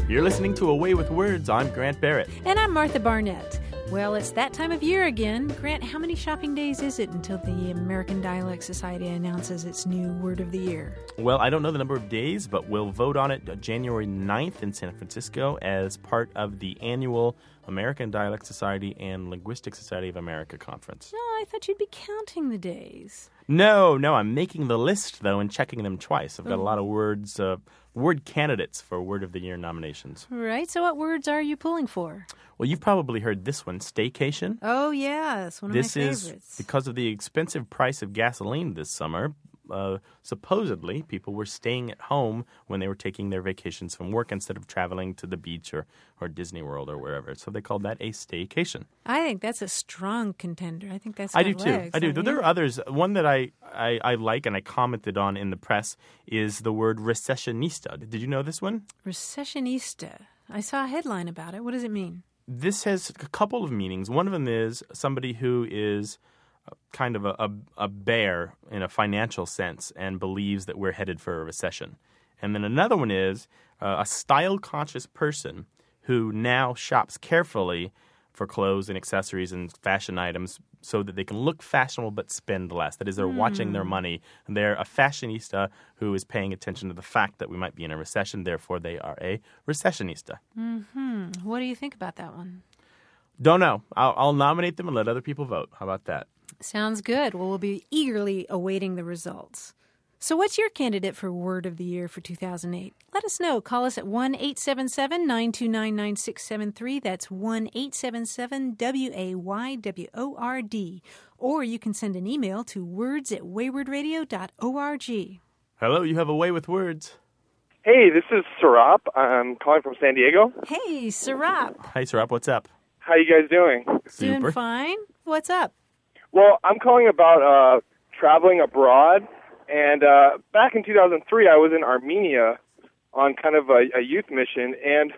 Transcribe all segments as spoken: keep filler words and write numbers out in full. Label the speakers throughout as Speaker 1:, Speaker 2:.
Speaker 1: You're listening to Away with Words. I'm Grant Barrett.
Speaker 2: And I'm Martha Barnett. Well, it's that time of year again. Grant, how many shopping days is it until the American Dialect Society announces its new word of the year?
Speaker 1: Well, I don't know the number of days, but we'll vote on it January ninth in San Francisco as part of the annual American Dialect Society and Linguistic Society of America conference.
Speaker 2: No, I thought you'd be counting the days.
Speaker 1: No, no, I'm making the list, though, and checking them twice. I've got a lot of words, uh, word candidates for Word of the Year nominations.
Speaker 2: Right, so what words are you pulling for?
Speaker 1: Well, you've probably heard this one, staycation.
Speaker 2: Oh, yeah, that's one of
Speaker 1: this
Speaker 2: my
Speaker 1: is
Speaker 2: favorites.
Speaker 1: because of the expensive price of gasoline this summer. Uh, supposedly, people were staying at home when they were taking their vacations from work instead of traveling to the beach or, or Disney World or wherever. So they called that a staycation.
Speaker 2: I think that's a strong contender. I think that's
Speaker 1: I
Speaker 2: got
Speaker 1: do too.
Speaker 2: legs,
Speaker 1: I do.
Speaker 2: don't
Speaker 1: There
Speaker 2: you?
Speaker 1: are others. One that I, I, I like and I commented on in the press is the word recessionista. Did you know this one?
Speaker 2: Recessionista. I saw a headline about it. What does it mean?
Speaker 1: This has a couple of meanings. One of them is somebody who is kind of a, a, a bear in a financial sense and believes that we're headed for a recession. And then another one is uh, a style-conscious person who now shops carefully for clothes and accessories and fashion items so that they can look fashionable but spend less. That is, they're mm. watching their money. And they're a fashionista who is paying attention to the fact that we might be in a recession. Therefore, they are a recessionista.
Speaker 2: Mm-hmm. What do you think about that one?
Speaker 1: Don't know. I'll, I'll nominate them and let other people vote. How about that?
Speaker 2: Sounds good. Well, we'll be eagerly awaiting the results. So what's your candidate for Word of the Year for two thousand eight? Let us know. Call us at one eight seven seven, nine two nine, nine six seven three. That's one eight seven seven, W A Y W O R D. Or you can send an email to words at wayward radio dot org.
Speaker 1: Hello, you have a way with words.
Speaker 3: Hey, this is Sarap. I'm calling from San Diego.
Speaker 2: Hey, Sarap.
Speaker 1: Hi, Sarap. What's up?
Speaker 3: How you guys doing?
Speaker 1: Super.
Speaker 2: Doing fine. What's up?
Speaker 3: Well, I'm calling about uh, traveling abroad. And uh, back in two thousand three, I was in Armenia on kind of a, a youth mission, and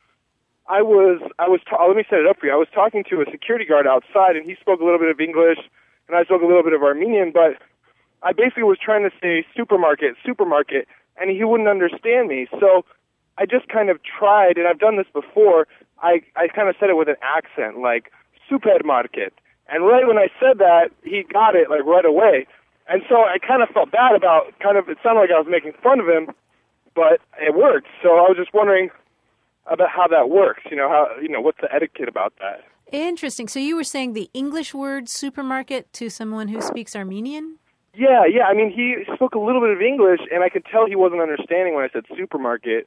Speaker 3: I was I was ta- let me set it up for you. I was talking to a security guard outside, and he spoke a little bit of English, and I spoke a little bit of Armenian, but I basically was trying to say supermarket, supermarket, and he wouldn't understand me. So I just kind of tried, and I've done this before. I I kind of said it with an accent, like supermarket, and right when I said that, he got it like right away. And so I kind of felt bad about kind of, it sounded like I was making fun of him, but it worked. So I was just wondering about how that works, you know, how, you know, what's the etiquette about that?
Speaker 2: Interesting. So you were saying the English word supermarket to someone who speaks Armenian?
Speaker 3: Yeah, yeah. I mean, he spoke a little bit of English, and I could tell he wasn't understanding when I said supermarket.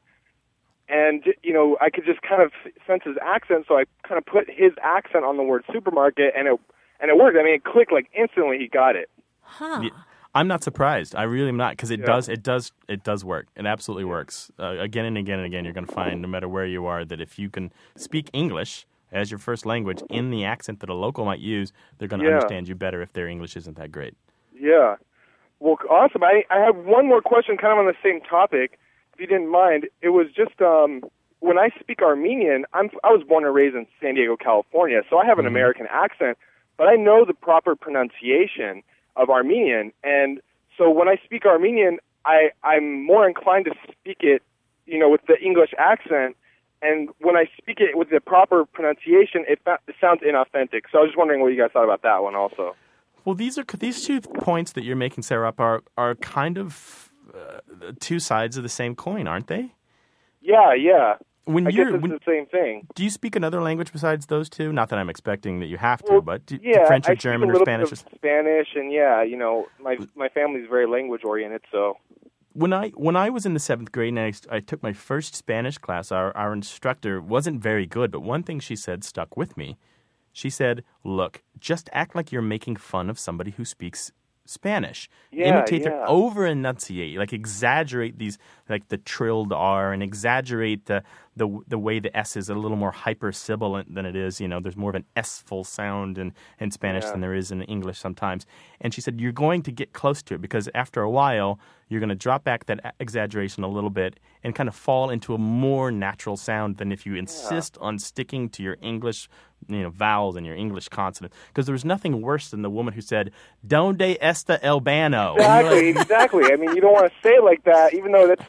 Speaker 3: And, you know, I could just kind of sense his accent, so I kind of put his accent on the word supermarket, and it and it worked. I mean, it clicked like instantly. He got it.
Speaker 2: Huh.
Speaker 1: Yeah, I'm not surprised. I really am not, because it
Speaker 3: Yeah.
Speaker 1: does, it does, it does work. It absolutely works. Uh, again and again and again, you're going to find, no matter where you are, that if you can speak English as your first language in the accent that a local might use, they're going to
Speaker 3: Yeah.
Speaker 1: understand you better if their English isn't that great.
Speaker 3: Yeah. Well, awesome. I, I have one more question kind of on the same topic, if you didn't mind. It was just um, when I speak Armenian, I'm, I was born and raised in San Diego, California, so I have an
Speaker 1: Mm-hmm.
Speaker 3: American accent, but I know the proper pronunciation of Armenian. And so when I speak Armenian, I, I'm more inclined to speak it, you know, with the English accent. And when I speak it with the proper pronunciation, it, it sounds inauthentic. So I was just wondering what you guys thought about that one also.
Speaker 1: Well, these are these two points that you're making, Sarah, are are kind of uh, two sides of the same coin, aren't they?
Speaker 3: Yeah, yeah.
Speaker 1: When
Speaker 3: I guess
Speaker 1: you're,
Speaker 3: it's
Speaker 1: when,
Speaker 3: the same thing.
Speaker 1: do you speak another language besides those two? Not that I'm expecting that you have to,
Speaker 3: Well,
Speaker 1: but do,
Speaker 3: yeah,
Speaker 1: French or
Speaker 3: I
Speaker 1: German
Speaker 3: speak a
Speaker 1: or
Speaker 3: little
Speaker 1: Spanish?
Speaker 3: bit of Spanish, and yeah, you know, my my family's very language oriented, so.
Speaker 1: When I when I was in the seventh grade and I, I took my first Spanish class, our, our instructor wasn't very good, but one thing she said stuck with me. She said, look, just act like you're making fun of somebody who speaks Spanish.
Speaker 3: Yeah,
Speaker 1: Imitate
Speaker 3: yeah.
Speaker 1: their over-enunciate, like exaggerate these, like the trilled R, and exaggerate the the the way the S is a little more hyper-sibilant than it is. You know, there's more of an S-ful sound in, in Spanish
Speaker 3: Yeah.
Speaker 1: than there is in English sometimes. And she said, you're going to get close to it because after a while, you're going to drop back that exaggeration a little bit and kind of fall into a more natural sound than if you insist on sticking to your English, you know, vowels and your English consonants. Because there was nothing worse than the woman who said, "Donde está el bano?"
Speaker 3: Exactly, exactly. I mean, you don't want to say it like that, even though that's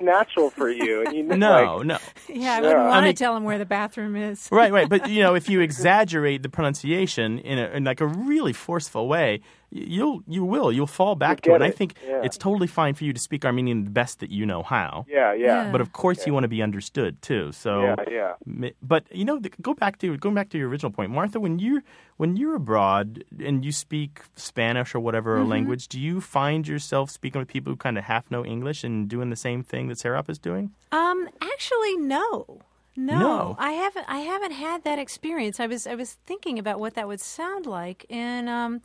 Speaker 3: natural for you. And you know,
Speaker 1: No,
Speaker 3: like,
Speaker 1: no.
Speaker 2: Yeah, I
Speaker 3: Yeah.
Speaker 2: wouldn't want
Speaker 1: I
Speaker 2: to
Speaker 1: mean-
Speaker 2: tell him where the bathroom is.
Speaker 1: Right, right. But, you know, if you exaggerate the pronunciation in, a, in like a really forceful way, y- you'll, you will. You'll fall back to
Speaker 3: get
Speaker 1: it. And I
Speaker 3: it,
Speaker 1: think
Speaker 3: yeah.
Speaker 1: it's totally fine for you to speak Armenian the best that you know how.
Speaker 3: Yeah, yeah.
Speaker 2: Yeah.
Speaker 1: But of course, you want to be understood too. So,
Speaker 3: Yeah, yeah.
Speaker 1: mi- but you know, th- go back to going back to your original point, Martha. When you're when you're abroad and you speak Spanish or whatever
Speaker 2: Mm-hmm.
Speaker 1: language, do you find yourself speaking with people who kind of half know English and doing the same thing that Serap is doing?
Speaker 2: Um, actually, no. No,
Speaker 1: No.
Speaker 2: I haven't. I haven't had that experience. I was. I was thinking about what that would sound like, and um,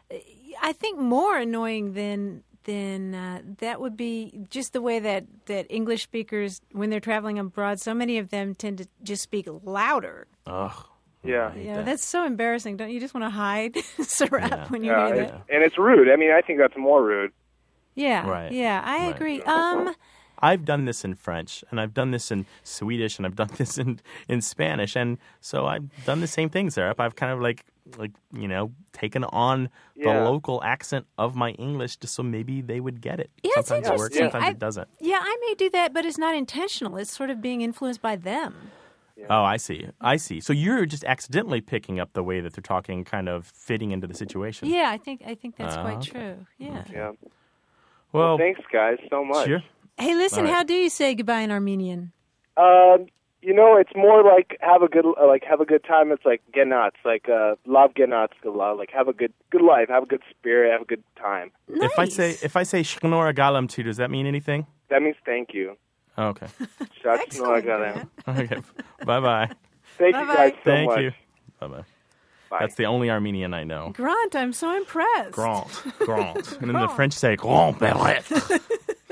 Speaker 2: I think more annoying than than uh, that would be just the way that, that English speakers, when they're traveling abroad, so many of them tend to just speak louder.
Speaker 1: Ugh.
Speaker 3: Yeah.
Speaker 1: I hate
Speaker 2: Yeah,
Speaker 1: that.
Speaker 2: that's so embarrassing. Don't you just want to hide, Sarap,
Speaker 1: Yeah.
Speaker 2: when you
Speaker 3: Yeah,
Speaker 2: hear
Speaker 3: it-
Speaker 2: that?
Speaker 3: and it's rude. I mean, I think that's more rude.
Speaker 2: Yeah,
Speaker 1: Right.
Speaker 2: yeah, I
Speaker 1: Right.
Speaker 2: agree. Um,
Speaker 1: I've done this in French, and I've done this in Swedish, and I've done this in, in Spanish, and so I've done the same thing, Serap. I've kind of like, like you know, taken on the
Speaker 3: Yeah.
Speaker 1: local accent of my English just so maybe they would get it.
Speaker 2: Yeah, it's
Speaker 1: sometimes it works,
Speaker 2: interesting.
Speaker 1: sometimes
Speaker 2: I-
Speaker 1: it doesn't.
Speaker 2: yeah, I may do that, but it's not intentional. It's sort of being influenced by them.
Speaker 1: Oh, I see. I see. So you're just accidentally picking up the way that they're talking, kind of fitting into the situation.
Speaker 2: Yeah, I think I think that's
Speaker 1: Ah,
Speaker 2: quite
Speaker 1: okay.
Speaker 2: true. Yeah.
Speaker 3: Yeah.
Speaker 1: Well,
Speaker 3: Thanks, guys, so much.
Speaker 1: sure.
Speaker 2: Hey, listen,
Speaker 1: All right.
Speaker 2: how do you say goodbye in Armenian?
Speaker 3: Um, you know, it's more like have a good uh, like have a good time. It's like genats, like uh, love genats, like have a good good life, have a good spirit, have a good time.
Speaker 2: Nice.
Speaker 1: If I say if I say Shknora Galam to, does that mean anything?
Speaker 3: That means thank you.
Speaker 1: Oh, okay.
Speaker 3: Shots
Speaker 2: Excellent,
Speaker 3: no,
Speaker 2: Grant.
Speaker 1: Okay. Bye bye.
Speaker 3: Thank
Speaker 2: Bye-bye.
Speaker 3: you guys so
Speaker 1: Thank
Speaker 3: much.
Speaker 1: you. Bye bye.
Speaker 3: Bye.
Speaker 1: That's the only Armenian I know.
Speaker 2: Grant, I'm so impressed.
Speaker 1: Grand, grand. And then the
Speaker 2: Grand.
Speaker 1: French say grand perrette.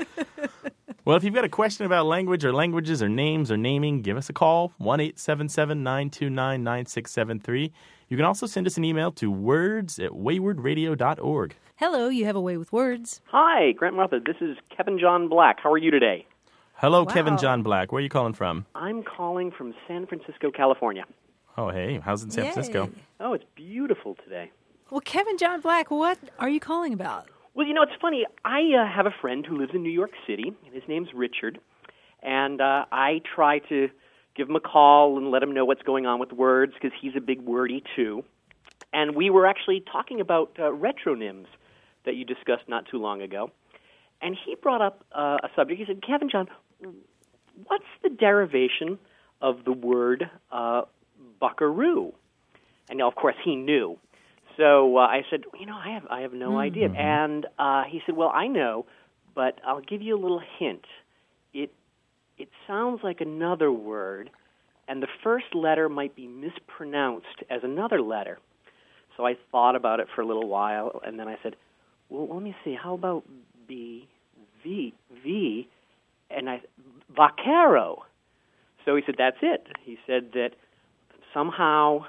Speaker 1: Well, if you've got a question about language or languages or names or naming, give us a call, one eight seven seven, nine two nine, nine six seven three. You can also send us an email to words at wayward radio dot org.
Speaker 2: Hello, you have a way with words.
Speaker 4: Hi, Grant Martha. This is Kevin John Black. How are you today?
Speaker 1: Hello,
Speaker 2: Wow.
Speaker 1: Kevin John Black. Where are you calling from?
Speaker 4: I'm calling from San Francisco, California.
Speaker 1: Oh, hey, how's it in San
Speaker 2: Yay.
Speaker 1: Francisco?
Speaker 4: Oh, it's beautiful today.
Speaker 2: Well, Kevin John Black, what are you calling about?
Speaker 4: Well, you know, it's funny. I uh, have a friend who lives in New York City, and his name's Richard. And uh, I try to give him a call and let him know what's going on with words because he's a big wordy, too. And we were actually talking about uh, retronyms that you discussed not too long ago. And he brought up uh, a subject. He said, Kevin John, what's the derivation of the word uh, buckaroo? And now, of course, he knew. So uh, I said, you know, I have I have no
Speaker 1: Mm-hmm.
Speaker 4: idea. And uh, he said, well, I know, but I'll give you a little hint. It it sounds like another word, and the first letter might be mispronounced as another letter. So I thought about it for a little while, and then I said, well, let me see. How about B, V, V, and I, vaquero. So he said, that's it. He said that somehow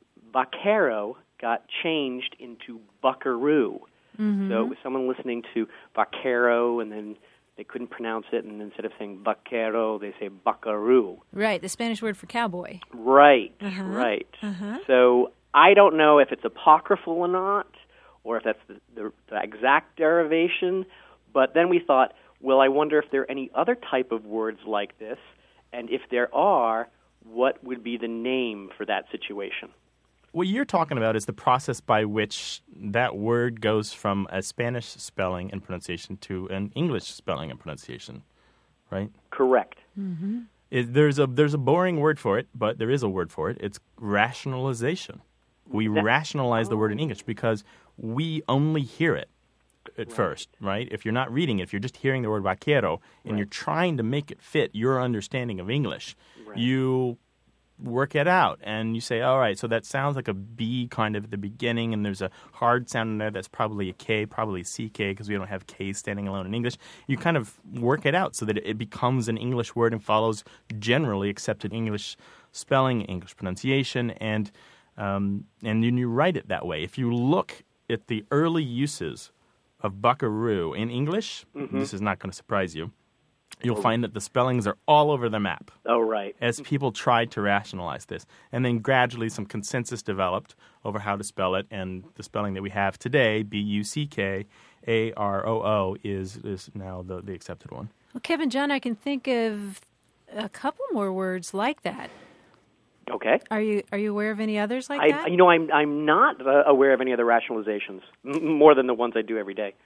Speaker 4: vaquero got changed into buckaroo.
Speaker 2: Mm-hmm.
Speaker 4: So it was someone listening to vaquero, and then they couldn't pronounce it, and instead of saying vaquero, they say buckaroo.
Speaker 2: Right, the Spanish word for cowboy.
Speaker 4: Right,
Speaker 2: Uh-huh.
Speaker 4: right.
Speaker 2: Uh-huh.
Speaker 4: So I don't know if it's apocryphal or not, or if that's the, the, the exact derivation, but then we thought, well, I wonder if there are any other type of words like this, and if there are, what would be the name for that situation?
Speaker 1: What you're talking about is the process by which that word goes from a Spanish spelling and pronunciation to an English spelling and pronunciation, right?
Speaker 4: Correct.
Speaker 1: It, there's a there's a boring word for it, but there is a word for it. It's rationalization. We
Speaker 4: That-
Speaker 1: rationalize the word in English because we only hear it at first, right? If you're not reading it, if you're just hearing the word vaquero and you're trying to make it fit your understanding of English,
Speaker 4: Right.
Speaker 1: you work it out and you say, all right, so that sounds like a B kind of at the beginning, and there's a hard sound in there that's probably a K, probably C K, because we don't have K standing alone in English. You kind of work it out so that it becomes an English word and follows generally accepted English spelling, English pronunciation, and um, and then you write it that way. If you look at the early uses of buckaroo in English, this is not going to surprise you, you'll find that the spellings are all over the map
Speaker 4: Oh, right.
Speaker 1: as people tried to rationalize this. And then gradually some consensus developed over how to spell it, and the spelling that we have today, B U C K, A R O O is is now the, the accepted one.
Speaker 2: Well, Kevin John, I can think of a couple more words like that.
Speaker 4: Okay.
Speaker 2: Are you are you aware of any others like
Speaker 4: I,
Speaker 2: that?
Speaker 4: you know, I'm I'm not uh, aware of any other rationalizations, m- more than the ones I do every day.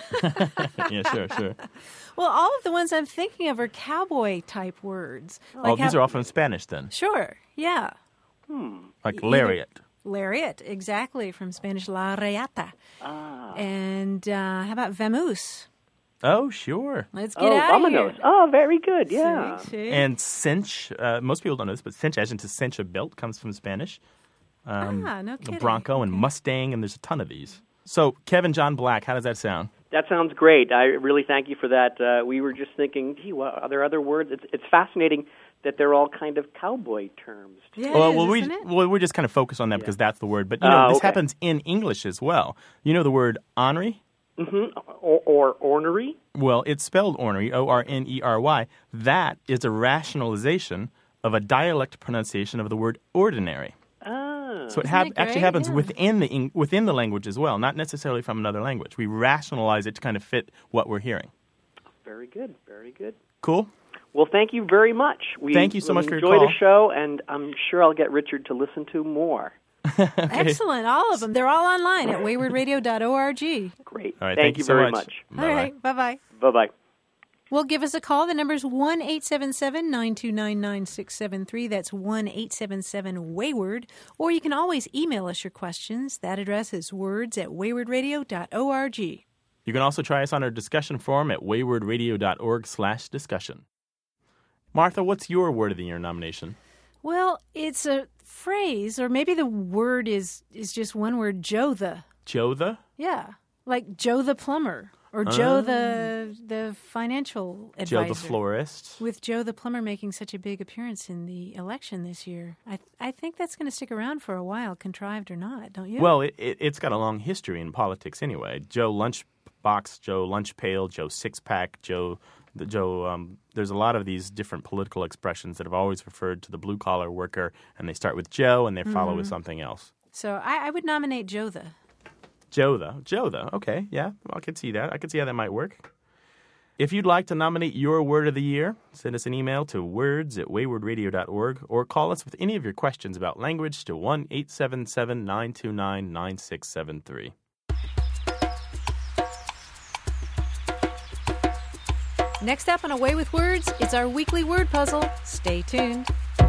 Speaker 1: Yeah, sure, sure.
Speaker 2: Well, all of the ones I'm thinking of are cowboy-type words.
Speaker 1: Oh, these are all from Spanish then?
Speaker 2: Sure, yeah.
Speaker 1: Like lariat.
Speaker 2: Lariat, exactly, from Spanish la reata.
Speaker 4: Ah.
Speaker 2: And uh, how about vamoose?
Speaker 1: Oh, sure.
Speaker 2: Let's get
Speaker 4: Oh,
Speaker 2: out of
Speaker 4: vamonos.
Speaker 2: here.
Speaker 4: Oh, very good, yeah.
Speaker 2: See, see?
Speaker 1: And cinch, uh, most people don't know this, but cinch, as in to cinch a belt, comes from Spanish. Um,
Speaker 2: ah, no kidding.
Speaker 1: Bronco and Mustang, and there's a ton of these. So, Kevin John Black, how does that sound?
Speaker 4: That sounds great. I really thank you for that. Uh, we were just thinking, gee, well, are there other words? It's, it's fascinating that they're all kind of cowboy terms.
Speaker 2: Yeah, it
Speaker 1: well,
Speaker 2: is,
Speaker 1: well, we,
Speaker 2: isn't it?
Speaker 1: well, we just kind of focus on that because that's the word. But, you know,
Speaker 4: Ah,
Speaker 1: this
Speaker 4: okay.
Speaker 1: happens in English as well. You know the word ornery?
Speaker 4: Mm-hmm. Or, or ornery?
Speaker 1: Well, it's spelled ornery, O R N E R Y. That is a rationalization of a dialect pronunciation of the word ordinary.
Speaker 4: Ah.
Speaker 1: So it
Speaker 2: Isn't
Speaker 1: hap-
Speaker 2: it
Speaker 1: actually
Speaker 2: great?
Speaker 1: happens
Speaker 2: Yeah.
Speaker 1: within the Eng- within the language as well, not necessarily from another language. We rationalize it to kind of fit what we're hearing.
Speaker 4: Very good, very good.
Speaker 1: Cool?
Speaker 4: Well, thank you very much. We
Speaker 1: Thank you so much for your
Speaker 4: enjoy
Speaker 1: call.
Speaker 4: the show, and I'm sure I'll get Richard to listen to more.
Speaker 2: Excellent, all of them. They're all online at wayward radio dot org.
Speaker 4: Great.
Speaker 1: All right,
Speaker 4: thank,
Speaker 1: thank you so
Speaker 4: very
Speaker 1: much.
Speaker 4: much.
Speaker 1: Bye-bye.
Speaker 2: All right, bye-bye.
Speaker 4: Bye-bye.
Speaker 2: Well, give us a call. The number's one eight seven seven, nine two nine, nine six seven three. That's one eight seven seven wayward. Or you can always email us your questions. That address is words at wayward radio dot org.
Speaker 1: You can also try us on our discussion forum at wayward radio dot org slash discussion. Martha, what's your Word of the Year nomination?
Speaker 2: Well, it's a phrase, or maybe the word is is just one word, Joe the.
Speaker 1: Joe the?
Speaker 2: Yeah, like Joe the plumber, or Joe the the financial advisor.
Speaker 1: Joe the florist?
Speaker 2: With Joe the plumber making such a big appearance in the election this year, I th- I think that's going to stick around for a while, contrived or not, don't you?
Speaker 1: Well, it, it, it's got a long history in politics anyway. Joe Lunchbox, Joe Lunch Pail, Joe Six Pack, Joe... The Joe, um, there's a lot of these different political expressions that have always referred to the blue-collar worker, and they start with Joe and they follow with something else.
Speaker 2: So I, I would nominate Joe the.
Speaker 1: Joe, though. Joe, though. Okay, yeah, I could see that. I could see how that might work. If you'd like to nominate your Word of the Year, send us an email to words at wayward radio dot org or call us with any of your questions about language to one eight seven seven, nine two nine, nine six seven three.
Speaker 2: Next up on Away with Words, it's our weekly word puzzle. Stay tuned.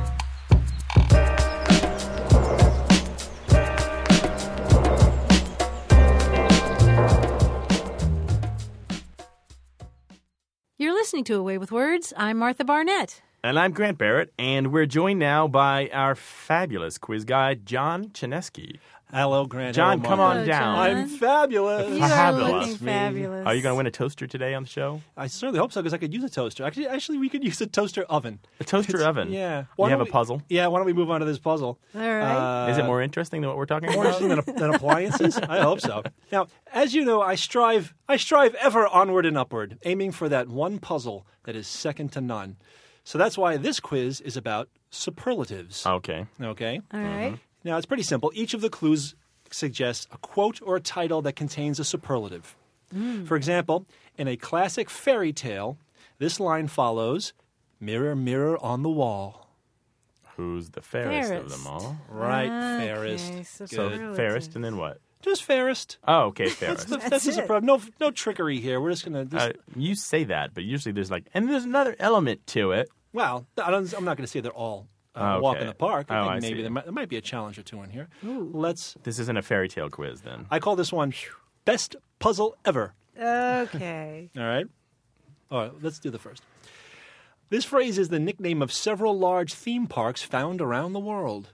Speaker 2: You're listening to Away with Words. I'm Martha Barnett.
Speaker 1: And I'm Grant Barrett, and we're joined now by our fabulous quiz guy, John Chinesky.
Speaker 5: Hello, Grant.
Speaker 1: John,
Speaker 5: Hello,
Speaker 1: come
Speaker 5: Martha.
Speaker 1: on
Speaker 2: Hello,
Speaker 1: down.
Speaker 2: John.
Speaker 5: I'm fabulous.
Speaker 2: You
Speaker 1: Fabulous.
Speaker 2: are looking
Speaker 5: Me.
Speaker 2: fabulous.
Speaker 1: Are you going to win a toaster today on the show?
Speaker 5: I certainly hope so because I could use a toaster. Actually, actually, we could use a toaster oven.
Speaker 1: A toaster
Speaker 5: It's-
Speaker 1: oven?
Speaker 5: Yeah.
Speaker 1: You
Speaker 5: Why
Speaker 1: have
Speaker 5: don't
Speaker 1: a
Speaker 5: we-
Speaker 1: puzzle?
Speaker 5: Yeah. Why don't we move on to this puzzle?
Speaker 2: All right.
Speaker 5: Uh,
Speaker 1: Is it more interesting than what we're talking
Speaker 5: more
Speaker 1: about?
Speaker 5: interesting than, than appliances? I hope so. Now, as you know, I strive, I strive ever onward and upward, aiming for that one puzzle that is second to none. So that's why this quiz is about superlatives.
Speaker 1: Okay.
Speaker 5: Okay.
Speaker 2: All right.
Speaker 5: Now, it's pretty simple. Each of the clues suggests a quote or a title that contains a superlative. For example, in a classic fairy tale, this line follows, "Mirror, mirror on the wall."
Speaker 1: Who's the fairest, of
Speaker 2: Fairest.
Speaker 1: them all?
Speaker 5: Right,
Speaker 2: Okay,
Speaker 5: fairest.
Speaker 2: so
Speaker 5: Good.
Speaker 1: So
Speaker 2: Superlative.
Speaker 1: fairest, and then what?
Speaker 5: Just fairest.
Speaker 1: Oh, okay,
Speaker 5: That's
Speaker 1: fairest.
Speaker 5: the,
Speaker 2: That's
Speaker 5: that's the
Speaker 2: it.
Speaker 5: superlative. No, no trickery here. We're just going to...
Speaker 1: Uh, you say that, but usually there's like, and there's another element to it.
Speaker 5: Well, I don't, I'm not going to say they're all uh,
Speaker 1: Okay.
Speaker 5: walk in the park. I
Speaker 1: Oh,
Speaker 5: think
Speaker 1: I
Speaker 5: maybe
Speaker 1: see.
Speaker 5: there might, there might be a challenge or two in here. Let's...
Speaker 1: This isn't a fairy tale quiz, then.
Speaker 5: I call this one Best Puzzle Ever.
Speaker 2: Okay.
Speaker 5: All right? All right, let's do the first. This phrase is the nickname of several large theme parks found around the world.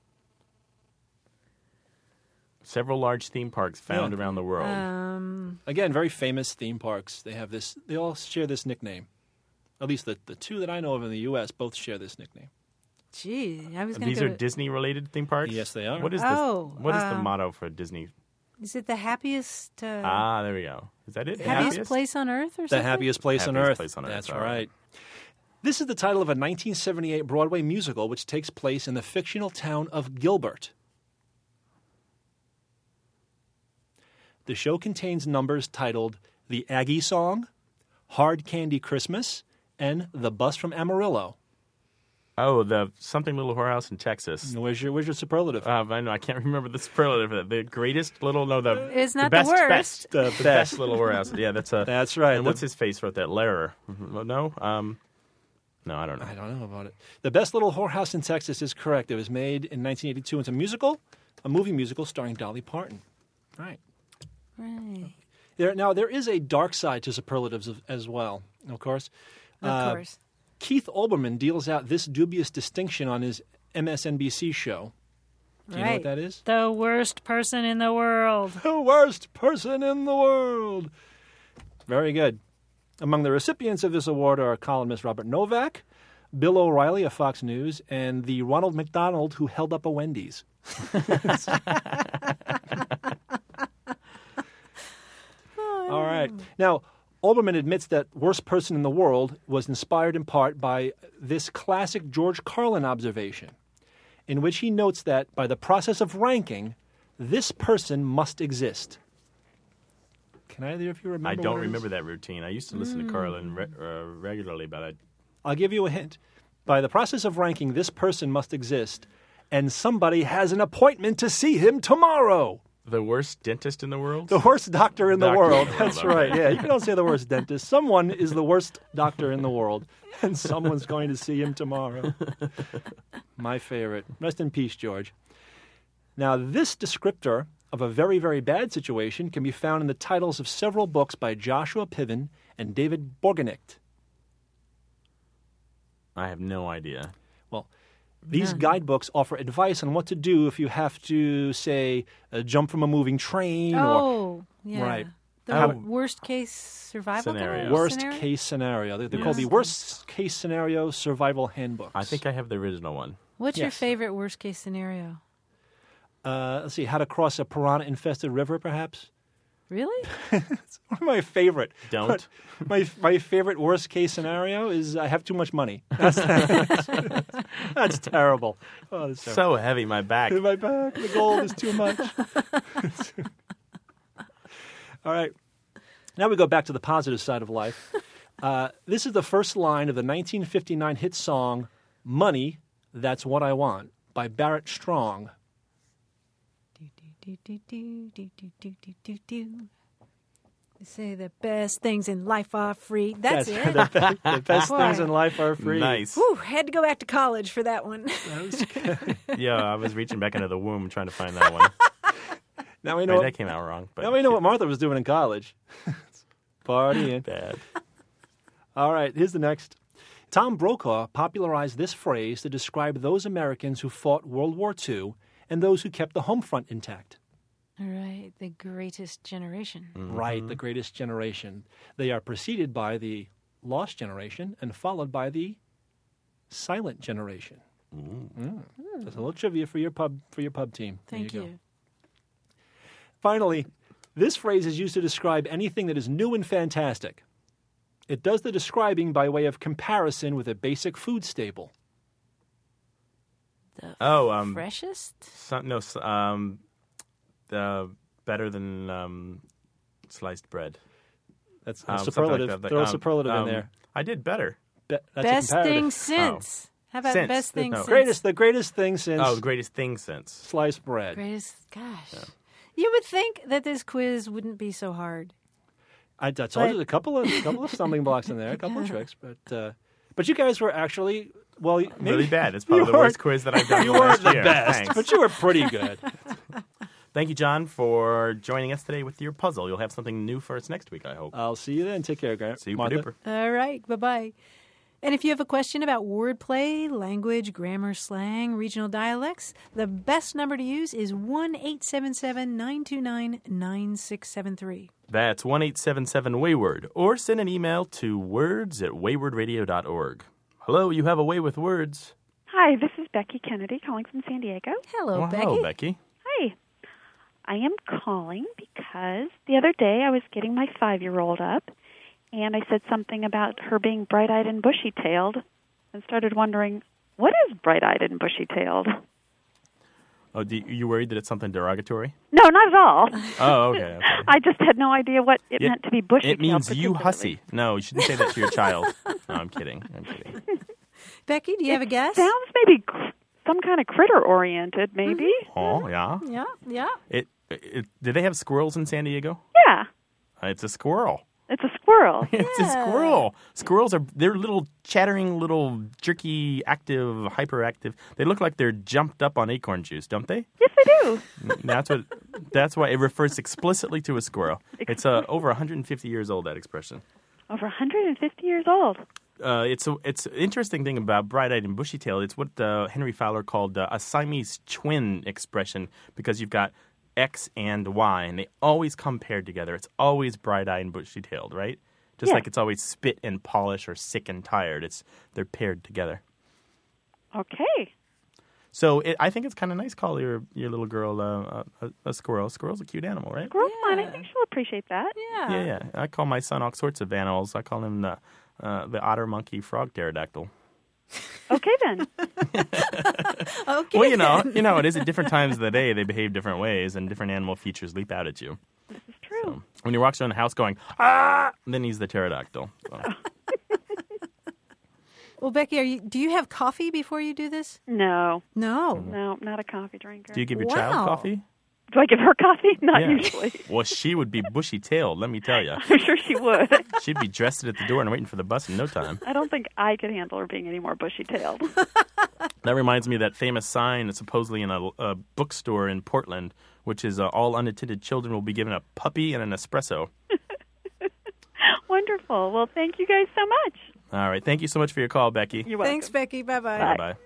Speaker 1: Several large theme parks found
Speaker 5: Yeah.
Speaker 1: around the world.
Speaker 2: Um,
Speaker 5: Again, very famous theme parks. They have this. They all share this nickname. At least the, the two that I know of in the U S both share this nickname.
Speaker 2: gee, I was going
Speaker 1: These
Speaker 2: to
Speaker 1: are
Speaker 2: go to...
Speaker 1: Disney-related theme parks?
Speaker 5: Yes, they are.
Speaker 1: What is
Speaker 2: Oh,
Speaker 1: the What is the
Speaker 2: uh,
Speaker 1: motto for Disney?
Speaker 2: Is it the happiest... Uh,
Speaker 1: Ah, there we go. Is that it?
Speaker 2: happiest, place on earth or
Speaker 5: The
Speaker 2: something?
Speaker 5: happiest place on
Speaker 1: Happiest
Speaker 5: earth.
Speaker 1: place on earth,
Speaker 5: That's
Speaker 1: all
Speaker 5: right.
Speaker 1: right.
Speaker 5: This is the title of a nineteen seventy-eight Broadway musical which takes place in the fictional town of Gilbert. The show contains numbers titled The Aggie Song, Hard Candy Christmas, and The Bus from Amarillo.
Speaker 1: Oh, the something little whorehouse in Texas.
Speaker 5: Where's your Where's your superlative?
Speaker 1: Uh, I know I can't remember the superlative. The greatest little no the
Speaker 2: It's not
Speaker 1: the best
Speaker 2: the worst.
Speaker 1: best
Speaker 5: The
Speaker 1: the
Speaker 5: best.
Speaker 1: best little whorehouse. Yeah, that's a
Speaker 5: That's right.
Speaker 1: And
Speaker 5: The-
Speaker 1: what's his face wrote that? Lehrer. No, um, no, I don't know.
Speaker 5: I don't know about it. The Best Little Whorehouse in Texas is correct. It was made in nineteen eighty-two into a musical, a movie musical starring Dolly Parton. Right.
Speaker 2: Right.
Speaker 5: There, now, there is a dark side to superlatives of, as well, of course.
Speaker 2: Of
Speaker 5: Uh,
Speaker 2: course.
Speaker 5: Keith Olbermann deals out this dubious distinction on his M S N B C show. Do you know
Speaker 2: Right.
Speaker 5: what that is?
Speaker 2: The worst person in the world.
Speaker 5: The worst person in the world. Very good. Among the recipients of this award are columnist Robert Novak, Bill O'Reilly of Fox News, and the Ronald McDonald who held up a Wendy's. All right. Now, Olbermann admits that Worst Person in the World was inspired in part by this classic George Carlin observation, in which he notes that by the process of ranking, this person must exist. Can either of you remember?
Speaker 1: I don't
Speaker 5: what it is?
Speaker 1: remember that routine. I used to listen to Carlin re- uh, regularly, but I
Speaker 5: I'll give you a hint. By the process of ranking, this person must exist, and somebody has an appointment to see him tomorrow.
Speaker 1: the worst dentist in the world.
Speaker 5: The worst doctor in the
Speaker 1: Doctor in
Speaker 5: world.
Speaker 1: the world,
Speaker 5: That's
Speaker 1: okay.
Speaker 5: right. Yeah, you can don't say the worst dentist. Someone is the worst doctor in the world, and someone's going to see him tomorrow. My favorite. Rest in peace, George. Now, this descriptor of a very, very bad situation can be found in the titles of several books by Joshua Piven and David Borgenicht.
Speaker 1: I have no idea.
Speaker 5: Well, these
Speaker 2: None.
Speaker 5: guidebooks offer advice on what to do if you have to, say, uh, jump from a moving train or
Speaker 2: Oh, yeah.
Speaker 5: Right.
Speaker 2: The
Speaker 1: How-
Speaker 2: worst case survival
Speaker 1: Scenario.
Speaker 2: guide?
Speaker 5: worst
Speaker 2: Scenario?
Speaker 5: case scenario. They're, they're
Speaker 1: Yes.
Speaker 5: called the worst case scenario survival handbooks.
Speaker 1: I think I have the original one.
Speaker 2: What's your
Speaker 5: Yes.
Speaker 2: favorite worst case scenario?
Speaker 5: Uh, let's see, how to cross a piranha-infested river, perhaps.
Speaker 2: Really?
Speaker 5: One of my favorite.
Speaker 1: Don't.
Speaker 5: My my favorite worst case scenario is I have too much money. That's, that's terrible. Oh, that's terrible.
Speaker 1: So heavy, my back.
Speaker 5: In my back, the gold is too much. All right. Now we go back to the positive side of life. Uh, this is the first line of the nineteen fifty-nine hit song "Money, That's What I Want" by Barrett Strong.
Speaker 2: Do, do, do, do, do, do, do, do, do, do. They say the best things in life are free. That's it.
Speaker 5: the, be- the best
Speaker 2: Boy.
Speaker 5: things in life are free.
Speaker 1: Nice.
Speaker 2: Whew, had to go back to college for that one.
Speaker 1: Yeah, I was reaching back into the womb trying to find that one.
Speaker 5: Now we
Speaker 1: I
Speaker 5: know.
Speaker 1: mean,
Speaker 5: What,
Speaker 1: that came out wrong. But
Speaker 5: now we know what Martha was doing in college. Partying.
Speaker 1: bad.
Speaker 5: All right, here's the next. Tom Brokaw popularized this phrase to describe those Americans who fought World War Two and those who kept the home front intact.
Speaker 2: All right, the greatest generation.
Speaker 5: Right, the greatest generation. They are preceded by the lost generation and followed by the silent generation. Mm. That's a little trivia for your pub for your pub team. There
Speaker 2: Thank
Speaker 5: you.
Speaker 2: you.
Speaker 5: Go. Finally, this phrase is used to describe anything that is new and fantastic. It does the describing by way of comparison with a basic food staple.
Speaker 2: The
Speaker 1: Oh, um,
Speaker 2: freshest?
Speaker 1: some, no, s- um, the better than um, sliced bread.
Speaker 5: That's a
Speaker 1: Um, something
Speaker 5: superlative.
Speaker 1: like that.
Speaker 5: Throw a
Speaker 1: Um,
Speaker 5: superlative
Speaker 1: um,
Speaker 5: in there.
Speaker 1: I did better.
Speaker 5: Be- that's
Speaker 2: Best
Speaker 5: a comparative.
Speaker 2: thing since. How about
Speaker 1: Since.
Speaker 2: best thing
Speaker 1: No.
Speaker 2: since?
Speaker 5: Greatest, the greatest thing since
Speaker 1: Oh, the greatest thing since.
Speaker 5: sliced bread.
Speaker 2: Greatest, gosh. You would think that this quiz wouldn't be so hard.
Speaker 5: I, I told
Speaker 2: But-
Speaker 5: you there's a couple of a couple of stumbling blocks in there, a couple of tricks, but uh, but you guys were actually well maybe,
Speaker 1: Really bad. It's probably
Speaker 5: you
Speaker 1: the worst
Speaker 5: weren't-
Speaker 1: quiz that I've done
Speaker 5: You
Speaker 1: in the
Speaker 5: weren't
Speaker 1: last
Speaker 5: the
Speaker 1: year.
Speaker 5: best,
Speaker 1: Thanks.
Speaker 5: but you were pretty good.
Speaker 1: Thank you, John, for joining us today with your puzzle. You'll have something new for us next week, I hope.
Speaker 5: I'll see you then. Take care, Grant.
Speaker 1: Super
Speaker 5: Martha.
Speaker 1: duper.
Speaker 2: All right, bye-bye. And if you have a question about wordplay, language, grammar, slang, regional dialects, the best number to use is one eight seven seven, nine two nine, nine six seven three.
Speaker 1: That's one eight seven seven Wayward, or send an email to words at wayward radio dot org. Hello, you have a way with words.
Speaker 6: Hi, this is Becky Kennedy calling from San Diego.
Speaker 2: Hello,
Speaker 1: Well,
Speaker 2: Becky.
Speaker 1: hello, Becky.
Speaker 6: Hi. I am calling because the other day I was getting my five-year-old up, and I said something about her being bright-eyed and bushy-tailed, and started wondering, what is bright-eyed and bushy-tailed?
Speaker 1: Oh, do you, you worried that it's something derogatory?
Speaker 6: No, not at all.
Speaker 1: Oh, okay. okay.
Speaker 6: I just had no idea what it,
Speaker 1: It-
Speaker 6: meant to be bushy.
Speaker 1: It means you hussy. No, you shouldn't say that to your child. No, I'm kidding. I'm kidding.
Speaker 2: Becky, do you have a guess?
Speaker 6: Sounds maybe cr- some kind of critter-oriented, maybe.
Speaker 1: Oh, yeah.
Speaker 2: Yeah, yeah.
Speaker 1: It, it. Did they have squirrels in San Diego?
Speaker 6: Yeah,
Speaker 1: Uh, It's a squirrel.
Speaker 6: it's a squirrel.
Speaker 1: It's a squirrel. Squirrels are they're little chattering, little jerky, active, hyperactive. They look like they're jumped up on acorn juice, don't they?
Speaker 6: Yes, I do.
Speaker 1: That's what. That's why it refers explicitly to a squirrel. It's uh, over one hundred fifty years old. That expression.
Speaker 6: Over one hundred fifty years old.
Speaker 1: Uh, it's a it's an interesting thing about bright-eyed and bushy-tailed. It's what uh, Henry Fowler called uh, a Siamese twin expression because you've got X and Y, and they always come paired together. It's always bright-eyed and bushy-tailed, right? Just
Speaker 6: Yeah.
Speaker 1: like it's always spit and polish or sick and tired. It's they're paired together.
Speaker 6: Okay.
Speaker 1: So it, I think it's kind of nice. Call your your little girl uh, a, a squirrel. Squirrel's a cute animal, right?
Speaker 6: Squirrel's fine. I
Speaker 2: Yeah.
Speaker 6: think she'll appreciate that.
Speaker 2: Yeah.
Speaker 1: Yeah, yeah. I call my son all sorts of animals. I call him the uh, the otter, monkey, frog, pterodactyl.
Speaker 6: Okay, then.
Speaker 2: Okay.
Speaker 1: Well, you know,
Speaker 2: then.
Speaker 1: you know, it is at different times of the day they behave different ways, and different animal features leap out at you.
Speaker 6: This is true.
Speaker 1: So, when he walks around the house going ah, then he's the pterodactyl. So.
Speaker 2: Well, Becky, are you, do you have coffee before you do this?
Speaker 6: No,
Speaker 2: No.
Speaker 6: no, not a coffee drinker.
Speaker 1: Do you give your
Speaker 2: Wow.
Speaker 1: child coffee?
Speaker 6: Do I give her coffee? Not
Speaker 1: Yeah.
Speaker 6: usually.
Speaker 1: Well, she would be bushy-tailed. Let me tell you,
Speaker 6: I'm sure she would.
Speaker 1: she'd be dressed at the door and waiting for the bus in no time.
Speaker 6: I don't think I could handle her being any more bushy-tailed.
Speaker 1: That reminds me of that famous sign that's supposedly in a, a bookstore in Portland, which is uh, all unattended children will be given a puppy and an espresso.
Speaker 6: Wonderful. Well, thank you guys so much.
Speaker 1: All right. Thank you so much for your call, Becky.
Speaker 6: You're welcome.
Speaker 2: Thanks, Becky. Bye-bye.
Speaker 1: Bye-bye.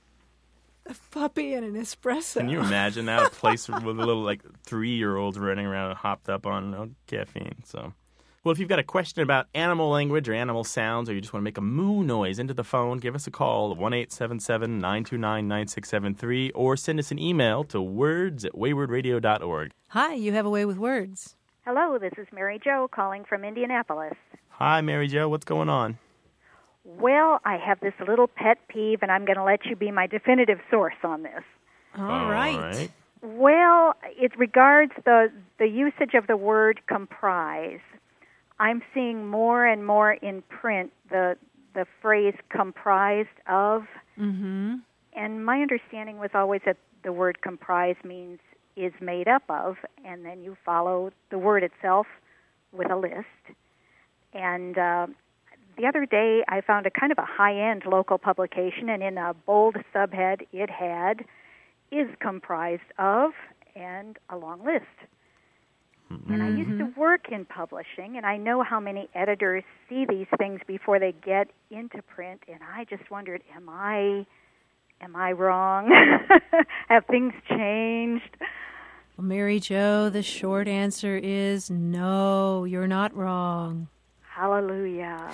Speaker 2: A puppy and an espresso.
Speaker 1: Can you imagine that? A place with a little, like, three-year-olds running around hopped up on no caffeine. So, well, if you've got a question about animal language or animal sounds, or you just want to make a moo noise into the phone, give us a call at one eight seven seven, nine two nine, nine six seven three, or send us an email to words at wayward radio dot org.
Speaker 2: Hi, you have a way with words.
Speaker 7: Hello, this is Mary Jo calling from Indianapolis.
Speaker 1: Hi, Mary Jo. What's going on?
Speaker 7: Well, I have this little pet peeve, and I'm going to let you be my definitive source on this.
Speaker 2: All
Speaker 1: All
Speaker 2: right.
Speaker 1: right.
Speaker 7: Well, it regards the, the usage of the word comprise. I'm seeing more and more in print the the phrase comprised of.
Speaker 2: Mm-hmm.
Speaker 7: And my understanding was always that the word comprise means is made up of, and then you follow the word itself with a list. And uh, the other day I found a kind of a high-end local publication, and in a bold subhead it had is comprised of and a long list.
Speaker 1: Mm-hmm.
Speaker 7: And I used to work in publishing, and I know how many editors see these things before they get into print, and I just wondered, am I am I wrong? Have things changed?
Speaker 2: Well, Mary Jo, the short answer is no, you're not wrong.
Speaker 7: Hallelujah.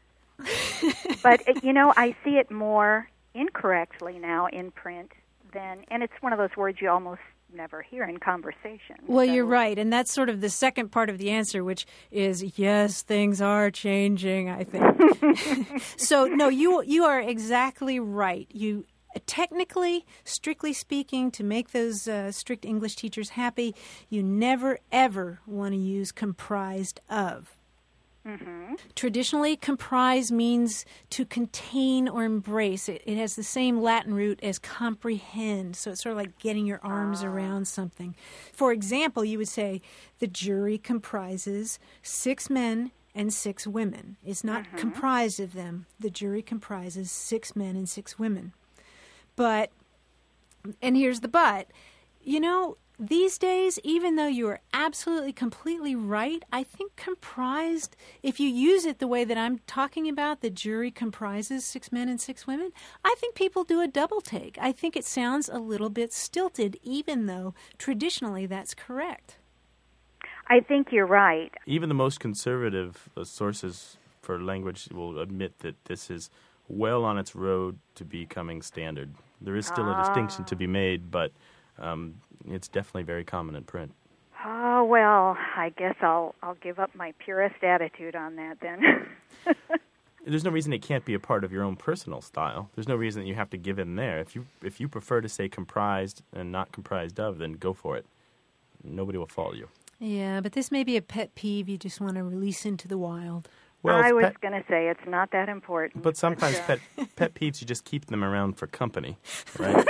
Speaker 7: But, you know, I see it more incorrectly now in print than, and it's one of those words you almost never hear in conversation.
Speaker 2: Well,
Speaker 7: So-
Speaker 2: you're right, and that's sort of the second part of the answer, which is yes, things are changing, I think. So, no, you you are exactly right. You technically, strictly speaking, to make those uh, strict English teachers happy, you never ever want to use comprised of.
Speaker 7: Mm-hmm.
Speaker 2: Traditionally, comprise means to contain or embrace. It, it has the same Latin root as comprehend, so it's sort of like getting your arms
Speaker 7: Ah.
Speaker 2: around something. For example, you would say the jury comprises six men and six women. It's not
Speaker 7: Mm-hmm.
Speaker 2: comprised of them. The jury comprises six men and six women. But, and here's the but, you know, these days, even though you are absolutely, completely right, I think comprised, if you use it the way that I'm talking about, the jury comprises six men and six women, I think people do a double take. I think it sounds a little bit stilted, even though traditionally that's correct.
Speaker 7: I think you're right.
Speaker 1: Even the most conservative uh, sources for language will admit that this is well on its road to becoming standard. There is still a distinction to be made, but um, it's definitely very common in print.
Speaker 7: Oh, well, I guess I'll I'll give up my purist attitude on that then.
Speaker 1: there's no reason it can't be a part of your own personal style. There's no reason that you have to give in there. If you if you prefer to say comprised and not comprised of, then go for it. Nobody will follow you.
Speaker 2: Yeah, but this may be a pet peeve you just want to release into the wild.
Speaker 1: Well,
Speaker 7: I was
Speaker 1: pet,
Speaker 7: going to say it's not that important.
Speaker 1: but sometimes
Speaker 7: but, uh,
Speaker 1: pet pet peeves, you just keep them around for company, right?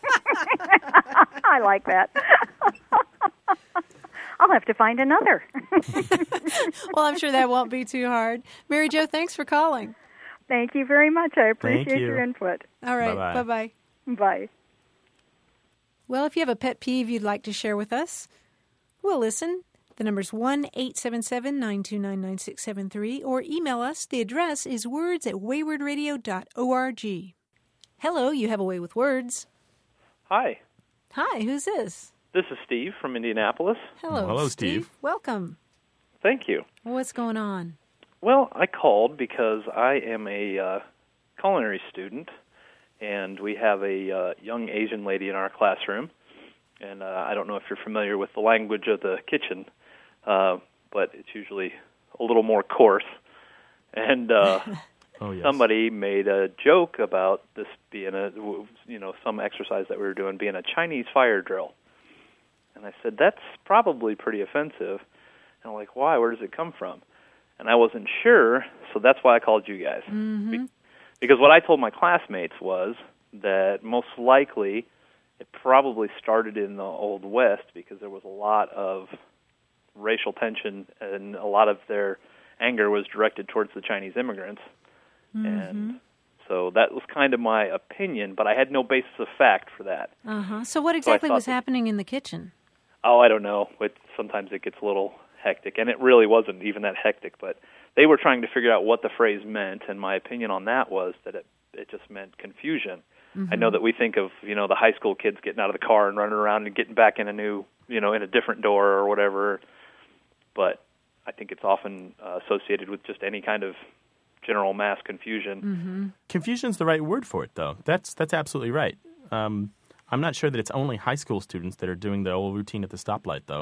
Speaker 7: I like that. I'll have to find another.
Speaker 2: Well, I'm sure that won't be too hard. Mary Jo, thanks for calling.
Speaker 7: Thank you very much. I appreciate
Speaker 1: Thank you.
Speaker 7: your input.
Speaker 2: All right,
Speaker 1: Bye-bye.
Speaker 2: bye-bye.
Speaker 7: Bye.
Speaker 2: Well, if you have a pet peeve you'd like to share with us, we'll listen. The number's one eight seven seven, nine two nine, nine six seven three, or email us. The address is words at wayward radio dot org. Hello, you have a way with words.
Speaker 8: Hi,
Speaker 2: Hi, who's this?
Speaker 8: this is Steve from Indianapolis.
Speaker 2: Hello,
Speaker 1: Hello, Steve.
Speaker 2: Welcome.
Speaker 8: Thank you.
Speaker 2: What's going on?
Speaker 8: Well, I called because I am a uh, culinary student, and we have a uh, young Asian lady in our classroom. And uh, I don't know if you're familiar with the language of the kitchen, uh, but it's usually a little more coarse. And uh,
Speaker 1: Oh, yes.
Speaker 8: somebody made a joke about this being a, you know, some exercise that we were doing being a Chinese fire drill. And I said, that's probably pretty offensive. And I'm like, why? Where does it come from? And I wasn't sure, so that's why I called you guys.
Speaker 2: Mm-hmm.
Speaker 8: Be- because what I told my classmates was that most likely it probably started in the Old West because there was a lot of racial tension and a lot of their anger was directed towards the Chinese immigrants.
Speaker 2: Mm-hmm.
Speaker 8: And so that was kind of my opinion, but I had no basis of fact for that.
Speaker 2: Uh-huh. So what
Speaker 8: So I
Speaker 2: exactly
Speaker 8: thought
Speaker 2: was
Speaker 8: that-
Speaker 2: happening in the kitchen?
Speaker 8: Oh, I don't know. It, sometimes it gets a little hectic, and it really wasn't even that hectic, but they were trying to figure out what the phrase meant, and my opinion on that was that it, it just meant confusion.
Speaker 2: Mm-hmm.
Speaker 8: I know that we think of, you know, the high school kids getting out of the car and running around and getting back in a new, you know, in a different door or whatever, but I think it's often uh, associated with just any kind of general mass confusion.
Speaker 2: Mm-hmm.
Speaker 1: Confusion's the right word for it, though. That's that's absolutely right. Um, I'm not sure that it's only high school students that are doing the old routine at the stoplight, though.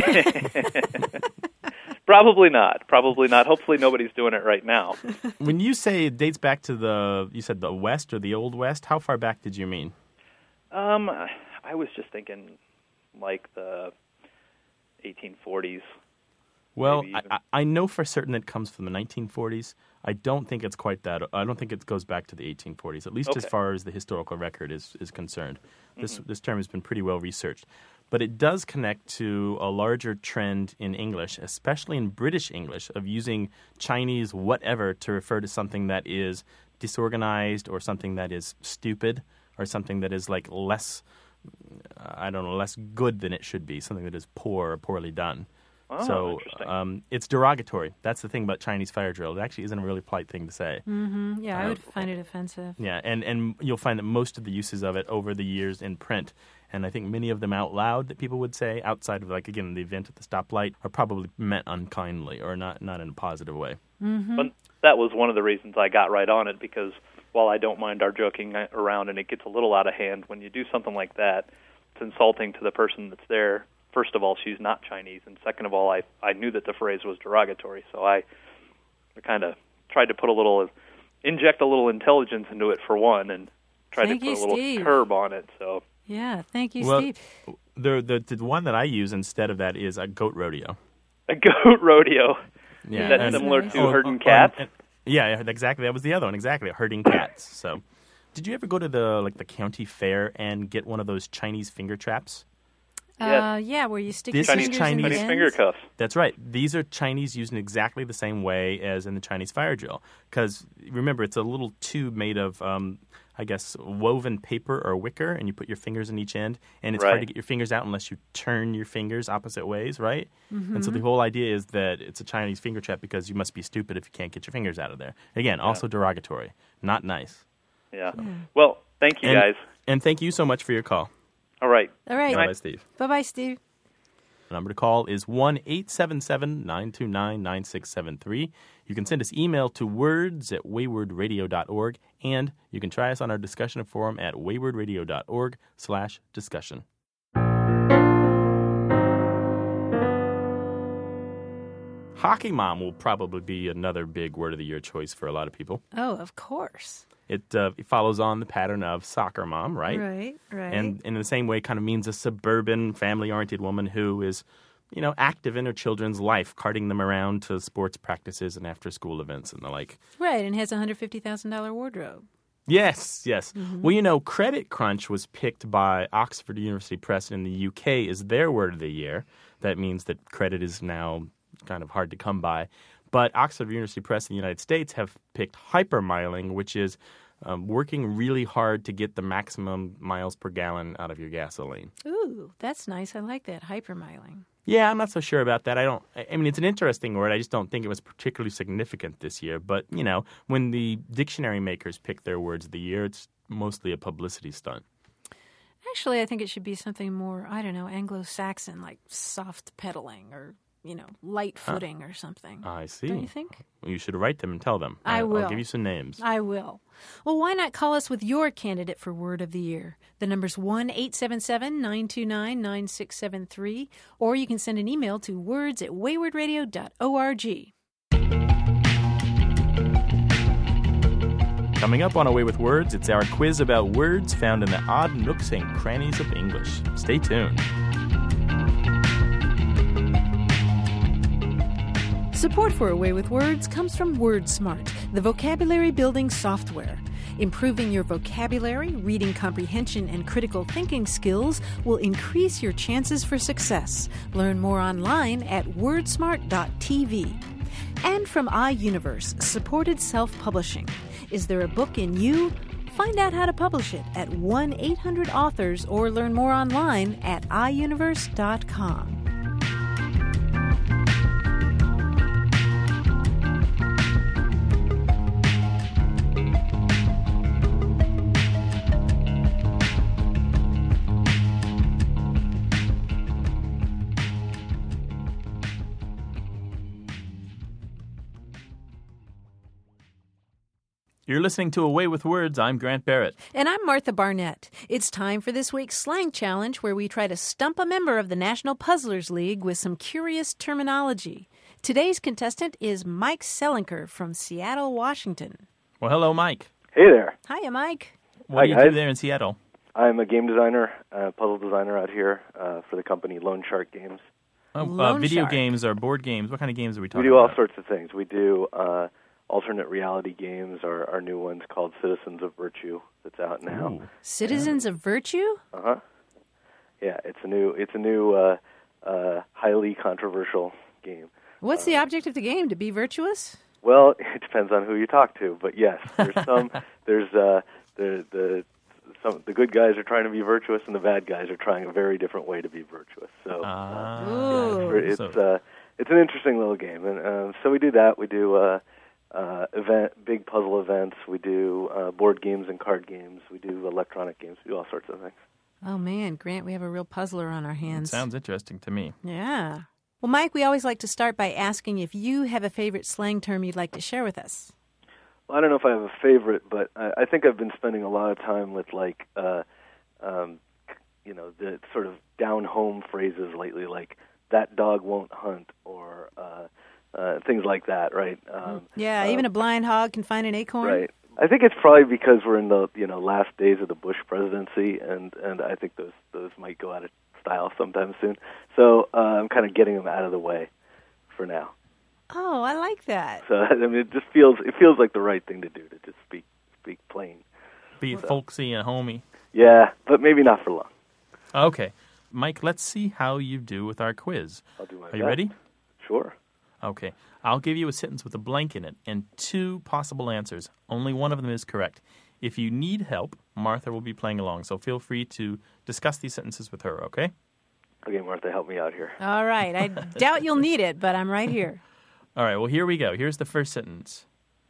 Speaker 8: Probably not. Probably not. Hopefully nobody's doing it right now.
Speaker 1: When you say it dates back to the, you said the West or the Old West, how far back did you mean?
Speaker 8: Um, I was just thinking like the eighteen forties.
Speaker 1: Well,
Speaker 8: Maybe
Speaker 1: I,
Speaker 8: even.
Speaker 1: I I know for certain it comes from the nineteen forties. I don't think it's quite that. I don't think it goes back to the eighteen forties, at least as
Speaker 8: Okay.
Speaker 1: far as the historical record is, is concerned. This
Speaker 8: Mm-hmm.
Speaker 1: this term has been pretty well researched. But it does connect to a larger trend in English, especially in British English, of using Chinese whatever to refer to something that is disorganized or something that is stupid or something that is like less, I don't know, less good than it should be, something that is poor or poorly done.
Speaker 8: Oh,
Speaker 1: so
Speaker 8: interesting.
Speaker 1: um, it's derogatory. That's the thing about Chinese fire drill. It actually isn't a really polite thing to say.
Speaker 2: Mm-hmm. Yeah, I
Speaker 1: Uh,
Speaker 2: would find it offensive.
Speaker 1: Yeah, and, and you'll find that most of the uses of it over the years in print, and I think many of them out loud that people would say outside of, like, again, the event at the stoplight, are probably meant unkindly or not, not in a positive way.
Speaker 2: Mm-hmm.
Speaker 8: But that was one of the reasons I got right on it, because while I don't mind our joking around and it gets a little out of hand, when you do something like that, it's insulting to the person that's there. First of all, she's not Chinese, and second of all, I I knew that the phrase was derogatory, so I kind of tried to put a little, inject a little intelligence into it for one, and tried
Speaker 2: Thank
Speaker 8: to put
Speaker 2: you,
Speaker 8: a little
Speaker 2: Steve.
Speaker 8: curb on it. So
Speaker 2: Yeah, thank you,
Speaker 1: Well,
Speaker 2: Steve.
Speaker 1: The, the the one that I use instead of that is a goat rodeo.
Speaker 8: a goat rodeo.
Speaker 1: Yeah,
Speaker 8: Is that
Speaker 1: and-
Speaker 8: similar
Speaker 2: nice.
Speaker 8: to
Speaker 1: Oh,
Speaker 8: herding
Speaker 1: oh,
Speaker 8: cats?
Speaker 1: and- yeah, exactly. That was the other one. Exactly, herding cats. So, did you ever go to the like the county fair and get one of those Chinese finger traps?
Speaker 2: Uh, yeah, where you stick
Speaker 1: This
Speaker 2: your
Speaker 1: is
Speaker 2: fingers
Speaker 1: Chinese
Speaker 2: in the
Speaker 8: Chinese
Speaker 2: ends.
Speaker 8: finger cuffs.
Speaker 1: That's right. These are Chinese used in exactly the same way as in the Chinese fire drill. Because remember, it's a little tube made of, um, I guess, woven paper or wicker, and you put your fingers in each end, and it's hard
Speaker 8: Right.
Speaker 1: to get your fingers out unless you turn your fingers opposite ways, right?
Speaker 2: Mm-hmm.
Speaker 1: And so the whole idea is that it's a Chinese finger trap because you must be stupid if you can't get your fingers out of there. Again, also derogatory, not nice.
Speaker 8: Yeah. Well, thank you,
Speaker 1: And-
Speaker 8: guys.
Speaker 1: And thank you so much for your call.
Speaker 8: All right.
Speaker 2: All right.
Speaker 1: Bye-bye, Steve.
Speaker 2: Bye-bye, Steve.
Speaker 1: The number to call is one eight seven seven, nine two nine, nine six seven three. You can send us email to words at wayward radio dot org, and you can try us on our discussion forum at wayward radio dot org slash discussion. Hockey mom will probably be another big word of the year choice for a lot of people.
Speaker 2: Oh, of course.
Speaker 1: It, uh, it follows on the pattern of soccer mom, right?
Speaker 2: Right, right.
Speaker 1: And in the same way, kind of means a suburban, family-oriented woman who is, you know, active in her children's life, carting them around to sports practices and after-school events and the like.
Speaker 2: Right, and has a one hundred fifty thousand dollars wardrobe.
Speaker 1: Yes, yes.
Speaker 2: Mm-hmm.
Speaker 1: Well, you know, Credit Crunch was picked by Oxford University Press in the U K as their word of the year. That means that credit is now kind of hard to come by. But Oxford University Press in the United States have picked hypermiling, which is um, working really hard to get the maximum miles per gallon out of your gasoline.
Speaker 2: Ooh, that's nice. I like that, hypermiling.
Speaker 1: Yeah, I'm not so sure about that. I don't. I mean, it's an interesting word. I just don't think it was particularly significant this year. But you know, when the dictionary makers pick their words of the year, it's mostly a publicity stunt.
Speaker 2: Actually, I think it should be something more, I don't know, Anglo-Saxon, like soft pedaling or, you know, light footing or something.
Speaker 1: I see.
Speaker 2: Don't you think?
Speaker 1: Well, you should write them and tell them.
Speaker 2: I
Speaker 1: I'll,
Speaker 2: will.
Speaker 1: I'll give you some names.
Speaker 2: I will. Well, why not call us with your candidate for Word of the Year? The number's one eight seven seven, nine two nine, nine six seven three, or you can send an email to words at wayward radio dot org.
Speaker 1: Coming up on Away with Words, it's our quiz about words found in the odd nooks and crannies of English. Stay tuned.
Speaker 2: Support for Away with Words comes from WordSmart, the vocabulary building software. Improving your vocabulary, reading comprehension, and critical thinking skills will increase your chances for success. Learn more online at wordsmart dot t v. And from iUniverse, supported self-publishing. Is there a book in you? Find out how to publish it at one eight hundred authors or learn more online at i universe dot com.
Speaker 1: You're listening to Away with Words. I'm Grant Barrett.
Speaker 2: And I'm Martha Barnett. It's time for this week's Slang Challenge, where we try to stump a member of the National Puzzlers League with some curious terminology. Today's contestant is Mike Selinker from Seattle, Washington.
Speaker 1: Well, hello, Mike.
Speaker 9: Hey there.
Speaker 2: Hiya, Mike.
Speaker 1: What
Speaker 9: Hi,
Speaker 1: do you
Speaker 9: guys.
Speaker 1: do there in Seattle?
Speaker 9: I'm a game designer, uh, puzzle designer out here uh, for the company Lone Shark Games.
Speaker 1: Oh, uh,
Speaker 2: Loan
Speaker 1: video
Speaker 2: Shark.
Speaker 1: games or board games? What kind of games are we
Speaker 9: We
Speaker 1: talking
Speaker 9: do all
Speaker 1: about?
Speaker 9: sorts of things. We do uh, alternate reality games. Our, our new one's called Citizens of Virtue that's out now.
Speaker 1: Ooh.
Speaker 2: Citizens of Virtue?
Speaker 9: Uh-huh. Yeah, it's a new, it's a new uh, uh, highly controversial game.
Speaker 2: What's the object of the game? To be virtuous?
Speaker 9: Well, it depends on who you talk to, but yes, there's some, there's uh, the the some the good guys are trying to be virtuous, and the bad guys are trying a very different way to be virtuous. So
Speaker 1: Ah.
Speaker 2: Ooh.
Speaker 9: yeah, it's
Speaker 1: So-
Speaker 9: it's, uh, it's an interesting little game, and um, so we do that. We do uh, uh, event, big puzzle events. We do uh, board games and card games. We do electronic games. We do all sorts of things.
Speaker 2: Oh, man, Grant, we have a real puzzler on our hands.
Speaker 1: Sounds interesting to me.
Speaker 2: Yeah. Well, Mike, we always like to start by asking if you have a favorite slang term you'd like to share with us.
Speaker 9: Well, I don't know if I have a favorite, but I, I think I've been spending a lot of time with like, uh, um, you know, the sort of down-home phrases lately, like "that dog won't hunt" or uh, uh, things like that, right? Um,
Speaker 2: Yeah,
Speaker 9: uh,
Speaker 2: even a blind hog can find an acorn.
Speaker 9: Right. I think it's probably because we're in the you know last days of the Bush presidency, and, and I think those those might go out of style sometime soon. So uh, I'm kind of getting them out of the way for now.
Speaker 2: Oh, I like that.
Speaker 9: So I mean, it just feels it feels like the right thing to do to just speak speak plain.
Speaker 1: Be it folksy and homey.
Speaker 9: Yeah, but maybe not for long.
Speaker 1: Okay. Mike, let's see how you do with our quiz.
Speaker 9: I'll do my
Speaker 1: Are you
Speaker 9: best.
Speaker 1: ready?
Speaker 9: Sure.
Speaker 1: Okay. I'll give you a sentence with a blank in it and two possible answers. Only one of them is correct. If you need help, Martha will be playing along, so feel free to discuss these sentences with her, okay?
Speaker 9: Okay, Martha, help me out here.
Speaker 2: All right. I doubt you'll need it, but I'm right here.
Speaker 1: All right, well, here we go. Here's the first sentence.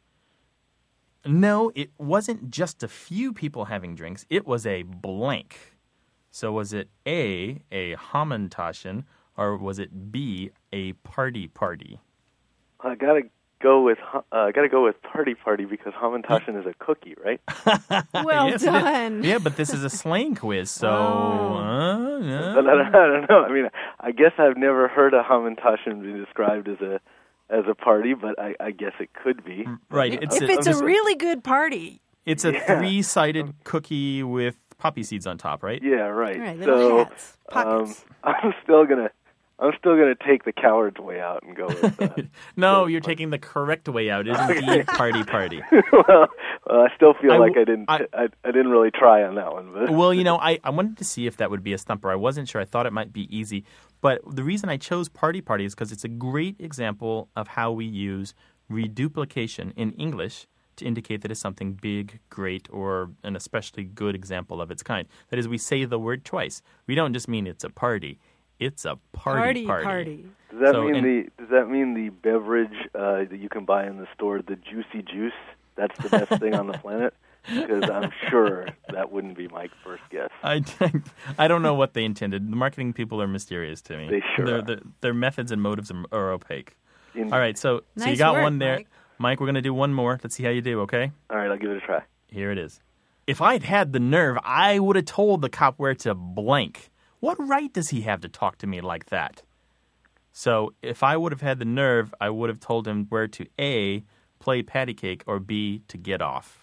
Speaker 1: No, it wasn't just a few people having drinks. It was a blank. So was it A, a Hamantaschen, or was it B, a party party?
Speaker 9: I gotta go with uh, I gotta go with party party because Hamantaschen is a cookie, right?
Speaker 2: Well
Speaker 1: Yes,
Speaker 2: done.
Speaker 1: Yeah, but this is a slang quiz, so...
Speaker 2: Oh.
Speaker 1: Uh, yeah.
Speaker 9: But I don't, I don't know. I mean, I guess I've never heard a Hamantaschen be described as a as a party, but I, I guess it could be.
Speaker 1: Right.
Speaker 2: If
Speaker 1: It's a,
Speaker 2: it's a really good party.
Speaker 1: It's a
Speaker 9: Yeah.
Speaker 1: three-sided cookie with poppy seeds on top, right?
Speaker 9: Yeah, right.
Speaker 2: Right, little
Speaker 9: so
Speaker 2: hats, pockets.
Speaker 9: Um, I'm still gonna I'm still gonna take the coward's way out and go with uh,
Speaker 1: No, you're taking the correct way out. It is indeed party party.
Speaker 9: well, well, I still feel
Speaker 1: I
Speaker 9: like
Speaker 1: w-
Speaker 9: I didn't
Speaker 1: I-
Speaker 9: I, I didn't really try on that one, but
Speaker 1: Well, you know, I, I wanted to see if that would be a stumper. I wasn't sure. I thought it might be easy. But the reason I chose party party is because it's a great example of how we use reduplication in English to indicate that it's something big, great, or an especially good example of its kind. That is, we say the word twice. We don't just mean it's a party. It's a party
Speaker 2: Party, party.
Speaker 9: does that
Speaker 1: So,
Speaker 9: mean
Speaker 1: and-
Speaker 9: the does that mean the beverage uh, that you can buy in the store, the Juicy Juice? That's the best thing on the planet. Because I'm sure that wouldn't be my first guess.
Speaker 1: I, I don't know what they intended. The marketing people are mysterious to me.
Speaker 9: They sure
Speaker 1: Their,
Speaker 9: are.
Speaker 1: their, their methods and motives are, are opaque.
Speaker 9: In-
Speaker 1: All right, so, so you
Speaker 2: Nice
Speaker 1: got
Speaker 2: work,
Speaker 1: one there.
Speaker 2: Mike.
Speaker 1: Mike, we're going to do one more. Let's see how you do, okay?
Speaker 9: All right, I'll give it a try.
Speaker 1: Here it is. If I'd had the nerve, I would have told the cop where to blank. What right does he have to talk to me like that? So if I would have had the nerve, I would have told him where to A, play patty cake, or B, to get off.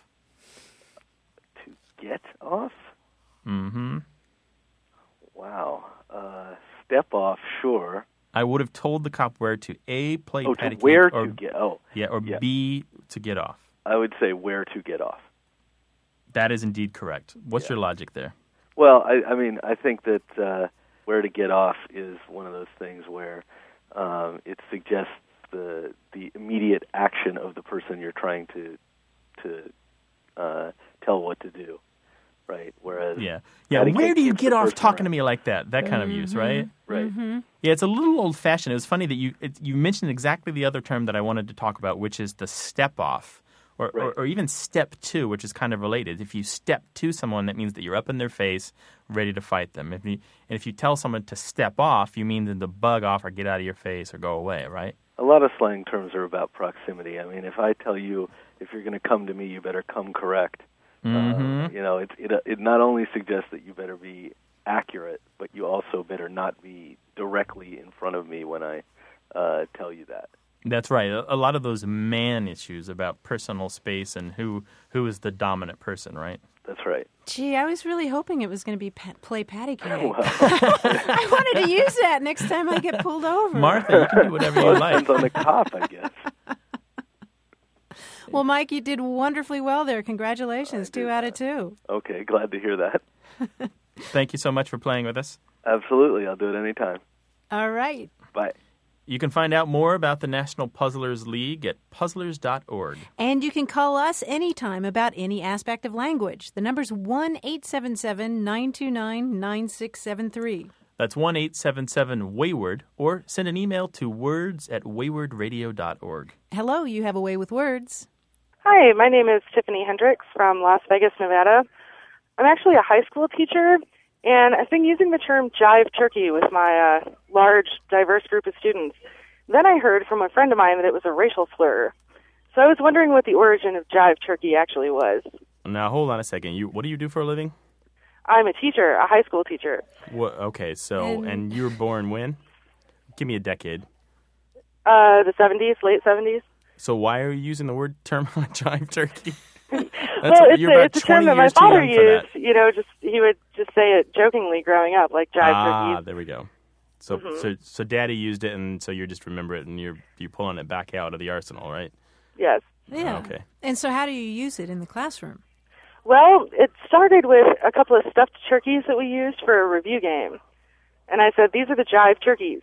Speaker 9: To get off?
Speaker 1: Mm-hmm.
Speaker 9: Wow. Uh, step off, sure.
Speaker 1: I would have told the cop where to A, play
Speaker 9: Oh, to
Speaker 1: patty cake,
Speaker 9: where
Speaker 1: or,
Speaker 9: to get? Oh,
Speaker 1: yeah, or
Speaker 9: yeah.
Speaker 1: B, to get off.
Speaker 9: I would say where to get off.
Speaker 1: That is indeed correct. What's
Speaker 9: Yeah.
Speaker 1: your logic there?
Speaker 9: Well, I, I mean, I think that uh, where to get off is one of those things where um, it suggests the the immediate action of the person you're trying to to uh, tell what to do, right? Whereas,
Speaker 1: Yeah. Yeah,
Speaker 9: patty
Speaker 1: where
Speaker 9: cake
Speaker 1: do you
Speaker 9: keeps
Speaker 1: get
Speaker 9: the
Speaker 1: off
Speaker 9: person
Speaker 1: talking to
Speaker 9: around.
Speaker 1: me like that? That kind of use, right?
Speaker 9: Right.
Speaker 2: Mm-hmm.
Speaker 1: Yeah, it's a little old-fashioned. It was funny that you it, you mentioned exactly the other term that I wanted to talk about, which is the step off, or,
Speaker 9: Right.
Speaker 1: or, or even step two, which is kind of related. If you step to someone, that means that you're up in their face, ready to fight them. If you, and if you tell someone to step off, you mean them to bug off or get out of your face or go away, right?
Speaker 9: A lot of slang terms are about proximity. I mean, if I tell you if you're going to come to me, you better come correct.
Speaker 1: Mhm.
Speaker 9: Uh, you know, it, it it not only suggests that you better be accurate, but you also better not be directly in front of me when I uh, tell you that.
Speaker 1: That's right. A, a lot of those man issues about personal space and who who is the dominant person, right?
Speaker 9: That's right.
Speaker 2: Gee, I was really hoping it was going to be pa- play patty cake.
Speaker 9: Well,
Speaker 2: I wanted to use that next time I get pulled over.
Speaker 1: Martha, you can do whatever you
Speaker 9: well, it
Speaker 1: like.
Speaker 9: depends on the cop, I guess.
Speaker 2: Well, Mike, you did wonderfully well there. Congratulations. Two out of two.
Speaker 9: Okay, glad to hear that.
Speaker 1: Thank you so much for playing with us.
Speaker 9: Absolutely, I'll do it anytime.
Speaker 2: All right.
Speaker 9: Bye.
Speaker 1: You can find out more about the National Puzzlers League at puzzlers dot org.
Speaker 2: And you can call us anytime about any aspect of language. The number's one eight seven seven, nine two nine, nine six seven three.
Speaker 1: That's one eight seven seven wayward, or send an email to words at wayward radio dot org.
Speaker 2: Hello, you have a way with words.
Speaker 10: Hi, my name is Tiffany Hendricks from Las Vegas, Nevada. I'm actually a high school teacher, and I've been using the term jive turkey with my uh, large, diverse group of students. Then I heard from a friend of mine that it was a racial slur. So I was wondering what the origin of jive turkey actually was.
Speaker 1: Now, hold on a second. You, what do you do for a living?
Speaker 10: I'm a teacher, a high school teacher.
Speaker 1: What, okay, so,
Speaker 2: And-
Speaker 1: and you were born when? Give me a decade.
Speaker 10: Uh, the seventies, late seventies.
Speaker 1: So why are you using the word term jive turkey? That's,
Speaker 10: Well, it's
Speaker 1: you're
Speaker 10: a,
Speaker 1: about
Speaker 10: it's a
Speaker 1: twenty
Speaker 10: term that my
Speaker 1: years too
Speaker 10: father
Speaker 1: young for
Speaker 10: used.
Speaker 1: that.
Speaker 10: You know, just he would just say it jokingly growing up, like jive
Speaker 1: Ah,
Speaker 10: turkey.
Speaker 1: there we go. So,
Speaker 10: Mhm.
Speaker 1: so, so Daddy used it, and so you just remember it, and you're you're pulling it back out of the arsenal, right?
Speaker 10: Yes.
Speaker 2: Yeah.
Speaker 1: Okay.
Speaker 2: And so how do you use it in the classroom?
Speaker 10: Well, it started with a couple of stuffed turkeys that we used for a review game. And I said, these are the jive turkeys.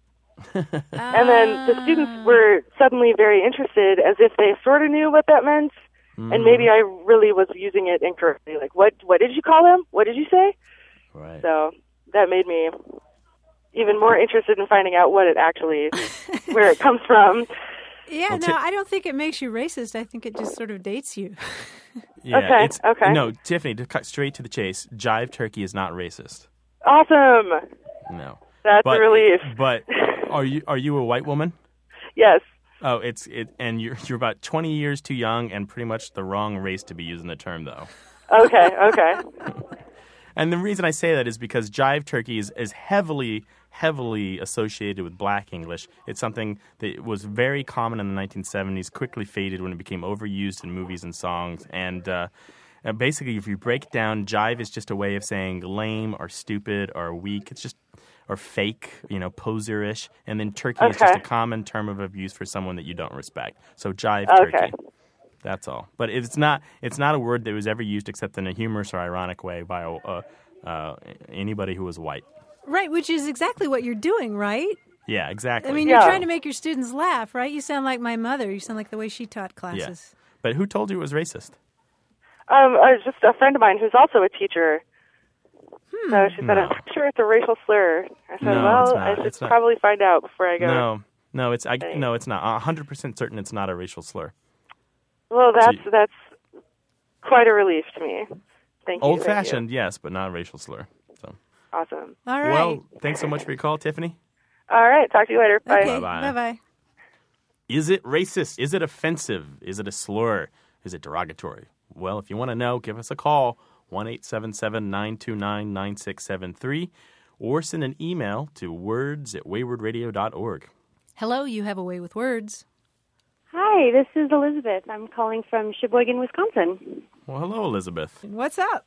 Speaker 10: And then the students were suddenly very interested, as if they sort of knew what that meant. And maybe I really was using it incorrectly. Like, what what did you call them? What did you say?
Speaker 1: Right.
Speaker 10: So that made me even more interested in finding out what it actually, where it comes from.
Speaker 2: Yeah,
Speaker 1: Well,
Speaker 2: no,
Speaker 1: Ti-
Speaker 2: I don't think it makes you racist. I think it just sort of dates you.
Speaker 1: Yeah,
Speaker 10: Okay,
Speaker 1: It's,
Speaker 10: okay.
Speaker 1: No, Tiffany, to cut straight to the chase, jive turkey is not racist.
Speaker 10: Awesome.
Speaker 1: No.
Speaker 10: That's
Speaker 1: But,
Speaker 10: a relief.
Speaker 1: but are you are you a white woman?
Speaker 10: Yes.
Speaker 1: Oh, it's it, and you're you're about twenty years too young and pretty much the wrong race to be using the term, though.
Speaker 10: Okay, okay.
Speaker 1: And the reason I say that is because jive turkey is, is heavily, heavily associated with Black English. It's something that was very common in the nineteen seventies, quickly faded when it became overused in movies and songs. And uh, basically, if you break it down, jive is just a way of saying lame or stupid or weak. It's just or fake, you know, poserish. And then turkey is
Speaker 10: Okay.
Speaker 1: just a common term of abuse for someone that you don't respect. So jive
Speaker 10: Okay.
Speaker 1: turkey. That's all. But it's not it's not a word that was ever used except in a humorous or ironic way by uh, uh, anybody who was white.
Speaker 2: Right, which is exactly what you're doing, right?
Speaker 1: Yeah, exactly.
Speaker 2: I mean,
Speaker 10: Yeah.
Speaker 2: you're trying to make your students laugh, right? You sound like my mother. You sound like the way she taught classes.
Speaker 1: But who told you it was racist?
Speaker 10: Um, uh, just a friend of mine who's also a teacher.
Speaker 2: Hmm.
Speaker 10: So she said,
Speaker 1: No.
Speaker 10: I'm not sure it's a racial slur. I said,
Speaker 1: No,
Speaker 10: well,
Speaker 1: it's not.
Speaker 10: I should
Speaker 1: It's not.
Speaker 10: probably find out before I go.
Speaker 1: No, no, it's I,
Speaker 10: Okay.
Speaker 1: no, it's not. A hundred percent certain it's not a racial slur.
Speaker 10: Well, that's
Speaker 1: So-
Speaker 10: that's quite a relief to me. Thank you.
Speaker 1: Old
Speaker 10: thank you.
Speaker 1: fashioned, yes, but not a racial slur. So,
Speaker 10: Awesome.
Speaker 2: All right.
Speaker 1: well, thanks so much for your call, Tiffany.
Speaker 10: All right. Talk to you later. Bye.
Speaker 2: okay.
Speaker 1: Bye-bye.
Speaker 2: Bye-bye.
Speaker 1: Is it racist? Is it offensive? Is it a slur? Is it derogatory? Well, if you want to know, give us a call, one eight seven seven, nine two nine, nine six seven three, or send an email to words at wayward radio dot org.
Speaker 2: Hello, you have a way with words.
Speaker 11: Hi, this is Elizabeth. I'm calling from Sheboygan, Wisconsin.
Speaker 1: Well, hello, Elizabeth.
Speaker 2: What's up?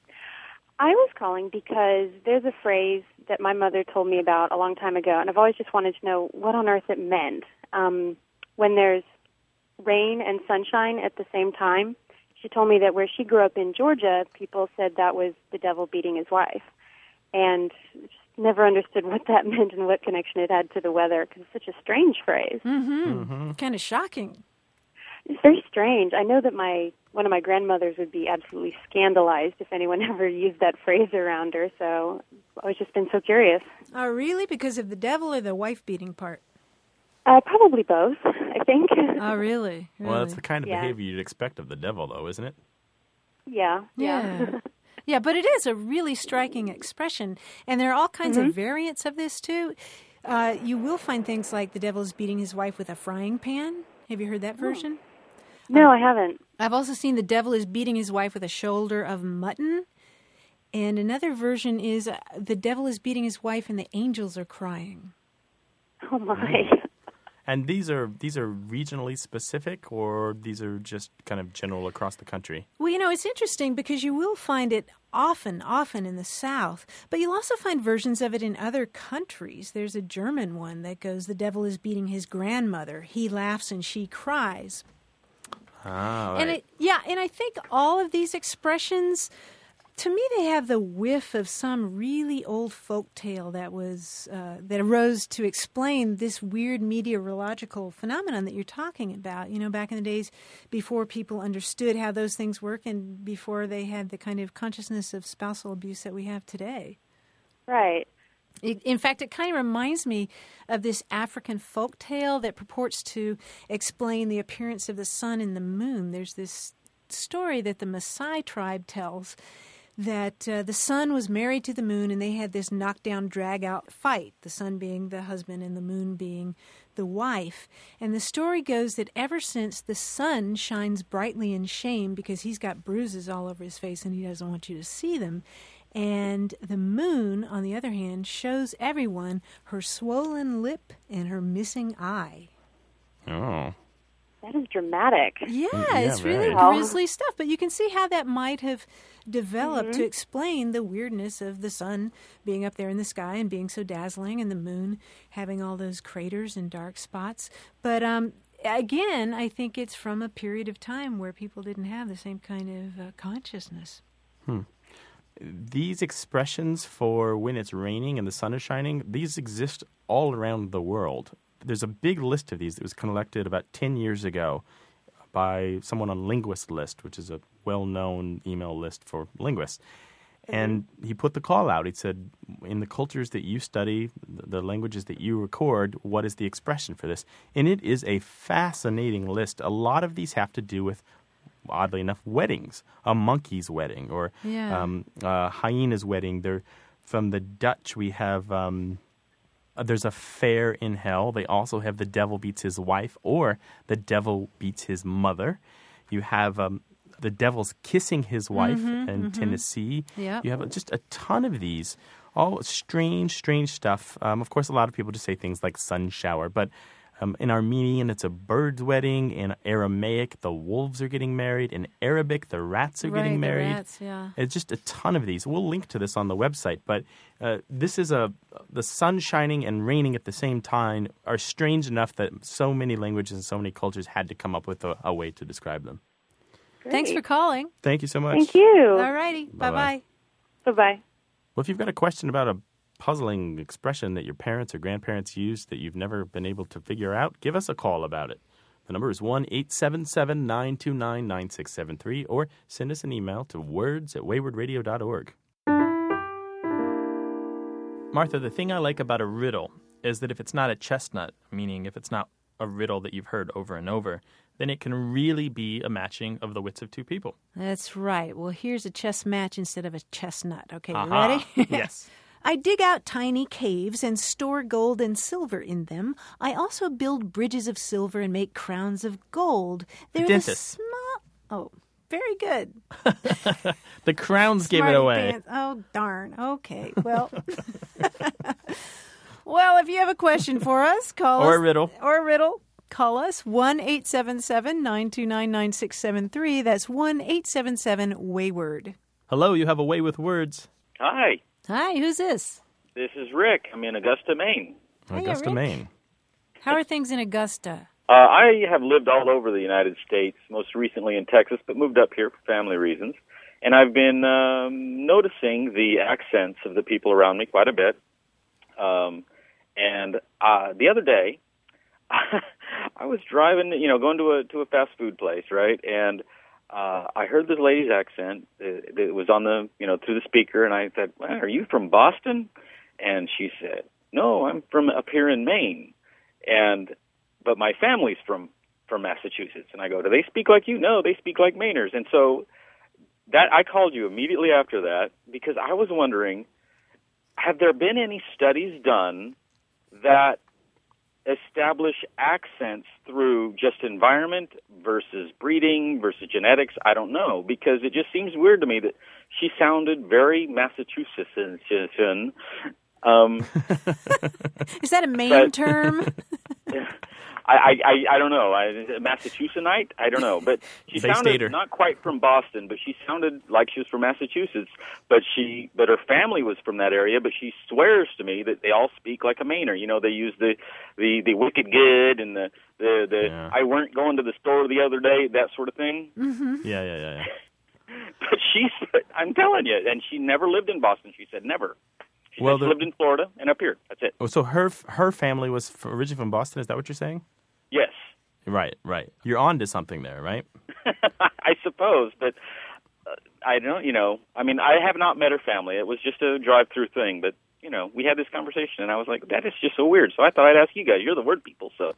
Speaker 11: I was calling because there's a phrase that my mother told me about a long time ago, and I've always just wanted to know what on earth it meant. Um, when there's rain and sunshine at the same time, she told me that where she grew up in Georgia, people said that was the devil beating his wife. And just never understood what that meant and what connection it had to the weather, because it's such a strange phrase.
Speaker 2: Mm-hmm.
Speaker 1: Mm-hmm.
Speaker 2: Kind of shocking.
Speaker 11: It's very strange. I know that my one of my grandmothers would be absolutely scandalized if anyone ever used that phrase around her, so I've just been so curious.
Speaker 2: Oh, really? Because of the devil or the wife-beating part?
Speaker 11: Uh, probably both, I think.
Speaker 2: Oh, really? really?
Speaker 1: Well, that's the kind of
Speaker 11: Yeah.
Speaker 1: behavior you'd expect of the devil, though, isn't it?
Speaker 11: Yeah,
Speaker 2: Yeah.
Speaker 11: yeah.
Speaker 2: Yeah, but it is a really striking expression. And there are all kinds
Speaker 11: Mm-hmm.
Speaker 2: of variants of this, too. Uh, you will find things like the devil is beating his wife with a frying pan. Have you heard that version?
Speaker 11: No, I haven't.
Speaker 2: I've also seen the devil is beating his wife with a shoulder of mutton. And another version is uh, the devil is beating his wife and the angels are crying.
Speaker 11: Oh, my.
Speaker 1: And these are these are regionally specific, or these are just kind of general across the country?
Speaker 2: Well, you know, it's interesting because you will find it often, often in the South, but you'll also find versions of it in other countries. There's a German one that goes, the devil is beating his grandmother. He laughs and she cries.
Speaker 1: Ah, right.
Speaker 2: And it, yeah, and I think all of these expressions, to me, they have the whiff of some really old folk tale that was uh, that arose to explain this weird meteorological phenomenon that you're talking about. You know, back in the days before people understood how those things work, and before they had the kind of consciousness of spousal abuse that we have today.
Speaker 11: Right.
Speaker 2: It, in fact, it kind of reminds me of this African folk tale that purports to explain the appearance of the sun and the moon. There's this story that the Maasai tribe tells that uh, the sun was married to the moon and they had this knockdown, drag-out fight, the sun being the husband and the moon being the wife. And the story goes that ever since the sun shines brightly in shame because he's got bruises all over his face and he doesn't want you to see them, and the moon, on the other hand, shows everyone her swollen lip and her missing eye.
Speaker 1: Oh.
Speaker 11: That is dramatic.
Speaker 2: Yeah,
Speaker 1: Yeah,
Speaker 2: it's really
Speaker 11: very.
Speaker 2: grisly stuff. But you can see how that might have developed
Speaker 11: Mm-hmm.
Speaker 2: to explain the weirdness of the sun being up there in the sky and being so dazzling, and the moon having all those craters and dark spots. But um, again, I think it's from a period of time where people didn't have the same kind of uh, consciousness.
Speaker 1: These expressions for when it's raining and the sun is shining, these exist all around the world. There's a big list of these that was collected about ten years ago by someone on Linguist List, which is a well-known email list for linguists. And he put the call out. He said, in the cultures that you study, the languages that you record, what is the expression for this? And it is a fascinating list. A lot of these have to do with, oddly enough, weddings. A monkey's wedding or
Speaker 2: Yeah.
Speaker 1: um, a hyena's wedding. They're, from the Dutch, we have... Um, Uh, there's a fair in hell. They also have the devil beats his wife or the devil beats his mother. You have um, the devil's kissing his wife
Speaker 2: Mm-hmm,
Speaker 1: in
Speaker 2: mm-hmm.
Speaker 1: Tennessee.
Speaker 2: Yep.
Speaker 1: You have just a ton of these. All strange, strange stuff. Um, of course, a lot of people just say things like sun shower, but um, in Armenian, it's a bird's wedding. In Aramaic, the wolves are getting married. In Arabic, the rats are
Speaker 2: Right,
Speaker 1: getting
Speaker 2: the
Speaker 1: married.
Speaker 2: rats, yeah.
Speaker 1: It's just a ton of these. We'll link to this on the website, but uh, this is a the sun shining and raining at the same time are strange enough that so many languages and so many cultures had to come up with a, a way to describe them.
Speaker 2: Thanks for calling.
Speaker 1: Thank you so much.
Speaker 10: Thank you.
Speaker 2: All righty.
Speaker 1: Bye-bye.
Speaker 2: Bye-bye.
Speaker 10: Bye-bye.
Speaker 1: Well, if you've got a question about a puzzling expression that your parents or grandparents used that you've never been able to figure out, give us a call about it. The number is one eight seven seven, nine two nine, nine six seven three, or send us an email to words at wayward radio dot org. Martha, the thing I like about a riddle is that if it's not a chestnut, meaning if it's not a riddle that you've heard over and over, then it can really be a matching of the wits of two people.
Speaker 2: That's right. Well, here's a chess match instead of a chestnut. Okay, you
Speaker 1: Aha.
Speaker 2: ready?
Speaker 1: Yes.
Speaker 2: I dig out tiny caves and store gold and silver in them. I also build bridges of silver and make crowns of gold. They're the
Speaker 1: Dentist.
Speaker 2: small... Oh, very good.
Speaker 1: The crowns gave it
Speaker 2: Smarty
Speaker 1: away.
Speaker 2: pants. Oh, darn. Okay, well... Well, if you have a question for us, call
Speaker 1: Or
Speaker 2: us.
Speaker 1: a riddle.
Speaker 2: Or a riddle. Call us one eight seven seven, nine two nine, nine six seven three. That's one eight seven seven, wayward.
Speaker 1: Hello, you have a way with words.
Speaker 12: Hi,
Speaker 2: Hi, who's this?
Speaker 12: this is Rick. I'm in Augusta, Maine.
Speaker 2: Hiya,
Speaker 1: Augusta,
Speaker 2: Rick.
Speaker 1: Maine.
Speaker 2: How are things in Augusta?
Speaker 12: Uh, I have lived all over the United States, most recently in Texas, but moved up here for family reasons. And I've been um, noticing the accents of the people around me quite a bit. Um, and uh, the other day, I was driving, you know, going to a to a fast food place, right? And uh, I heard this lady's accent. It, it was on the, you know, through the speaker, and I said, well, "Are you from Boston?" And she said, "No, I'm from up here in Maine." And but my family's from from Massachusetts. And I go, "Do they speak like you?" "No, they speak like Mainers." And so that I called you immediately after that because I was wondering, have there been any studies done that establish accents through just environment versus breeding versus genetics? I don't know, because it just seems weird to me that she sounded very Massachusettsian. Um,
Speaker 2: Is that a Maine
Speaker 12: but-
Speaker 2: term?
Speaker 12: I, I, I don't know. I, Massachusettsite? I don't know. But she
Speaker 1: They
Speaker 12: sounded
Speaker 1: stater.
Speaker 12: not quite from Boston, but she sounded like she was from Massachusetts. But she, but her family was from that area. But she swears to me that they all speak like a Mainer. You know, they use the, the, the wicked good and the, the, the
Speaker 1: Yeah.
Speaker 12: I weren't going to the store the other day, that sort of thing.
Speaker 2: Mm-hmm.
Speaker 1: Yeah, yeah, yeah, yeah.
Speaker 12: But she, I'm telling you, and she never lived in Boston. She said never. She
Speaker 1: Well,
Speaker 12: said she
Speaker 1: the-
Speaker 12: lived in Florida and up here. That's it.
Speaker 1: Oh, so her her family was f- originally from Boston. Is that what you're saying?
Speaker 12: Yes.
Speaker 1: Right, right. You're on to something there, right?
Speaker 12: I suppose, but uh, I don't, you know, I mean, I have not met her family. It was just a drive-through thing, but, you know, we had this conversation, and I was like, that is just so weird. So I thought I'd ask you guys. You're the word people, so.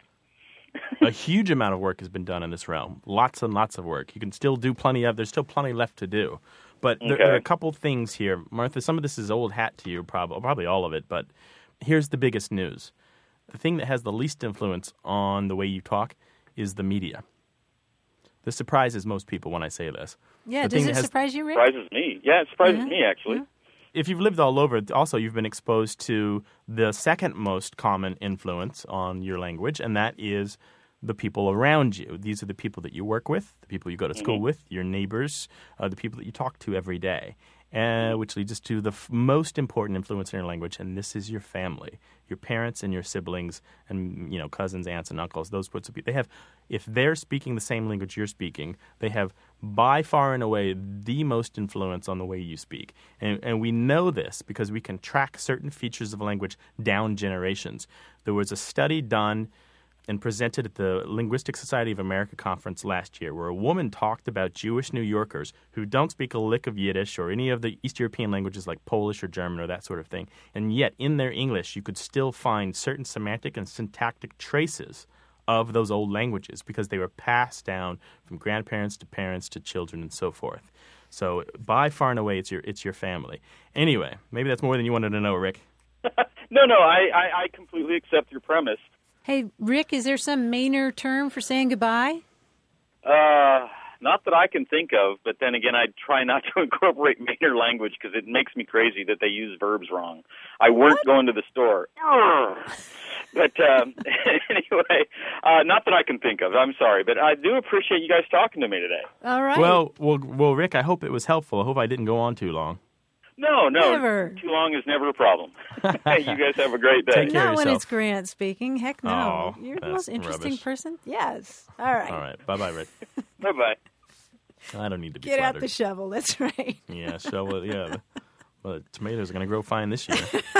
Speaker 1: A huge amount of work has been done in this realm. Lots and lots of work. You can still do plenty of. There's still plenty left to do. But there,
Speaker 12: Okay.
Speaker 1: there are a couple things here, Martha. Some of this is old hat to you, probably, probably all of it. But here's the biggest news: the thing that has the least influence on the way you talk is the media. This surprises most people when I say this.
Speaker 2: Yeah,
Speaker 1: The
Speaker 2: does
Speaker 1: thing
Speaker 2: it
Speaker 1: that has-
Speaker 2: surprise you, Rick?
Speaker 12: Surprises me. Yeah, it surprises
Speaker 2: Yeah,
Speaker 12: me, actually.
Speaker 1: If you've lived all over, also you've been exposed to the second most common influence on your language, and that is the people around you. These are the people that you work with, the people you go to school
Speaker 12: Mhm.
Speaker 1: with, your neighbors, uh, the people that you talk to every day, uh, which leads us to the f- most important influence in your language, and this is your family, your parents and your siblings, and you know cousins, aunts, and uncles. Those sorts of people. They have, if they're speaking the same language you're speaking, they have by far and away the most influence on the way you speak. And, and we know this because we can track certain features of language down generations. There was a study done and presented at the Linguistic Society of America conference last year where a woman talked about Jewish New Yorkers who don't speak a lick of Yiddish or any of the East European languages like Polish or German or that sort of thing. And yet in their English you could still find certain semantic and syntactic traces of those old languages because they were passed down from grandparents to parents to children and so forth. So by far and away it's your it's your family. Anyway, maybe that's more than you wanted to know, Rick.
Speaker 12: No, no, I, I, I completely accept your premise.
Speaker 2: Hey, Rick, is there some Mainer term for saying goodbye?
Speaker 12: Uh, Not that I can think of, but then again, I try not to incorporate Mainer language because it makes me crazy that they use verbs wrong. I weren't what? going to the store. But um, anyway, uh, not that I can think of. I'm sorry, but I do appreciate you guys talking to me today.
Speaker 2: All right.
Speaker 1: Well, well, well, Rick, I hope it was helpful. I hope I didn't go on too long.
Speaker 12: No, no.
Speaker 2: Never.
Speaker 12: Too long is never a problem. Hey, you guys have a great day.
Speaker 1: Take care
Speaker 2: Not
Speaker 1: of
Speaker 2: when
Speaker 1: yourself.
Speaker 2: it's Grant speaking. Heck no.
Speaker 1: Oh,
Speaker 2: You're the
Speaker 1: that's
Speaker 2: most interesting
Speaker 1: rubbish.
Speaker 2: person. Yes. All right.
Speaker 1: All right. Bye-bye, Rick.
Speaker 12: Bye-bye.
Speaker 1: I don't need to be
Speaker 2: Get
Speaker 1: flattered.
Speaker 2: out the shovel. That's right.
Speaker 1: Yeah, shovel. Yeah. The, well, the tomatoes are going to grow fine this year.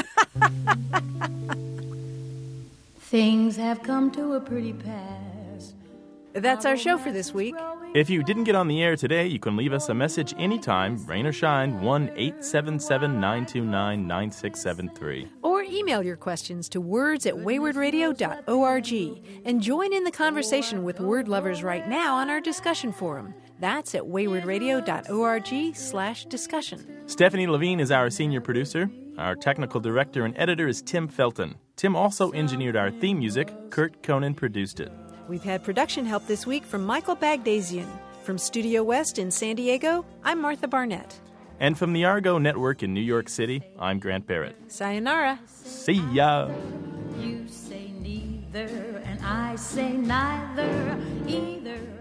Speaker 13: Things have come to a pretty pass.
Speaker 2: That's our show for this week.
Speaker 1: If you didn't get on the air today, you can leave us a message anytime, rain or shine, one eight seven seven, nine two nine, nine six seven three.
Speaker 2: Or email your questions to words at wayward radio dot org and join in the conversation with word lovers right now on our discussion forum. That's at wayward radio dot org slash discussion.
Speaker 1: Stephanie Levine is our senior producer. Our technical director and editor is Tim Felton. Tim also engineered our theme music. Kurt Conan produced it.
Speaker 2: We've had production help this week from Michael Bagdasian. From Studio West in San Diego, I'm Martha Barnett.
Speaker 1: And from the Argo Network in New York City, I'm Grant Barrett.
Speaker 2: Sayonara.
Speaker 1: See ya.
Speaker 13: You say neither, and I say neither, either.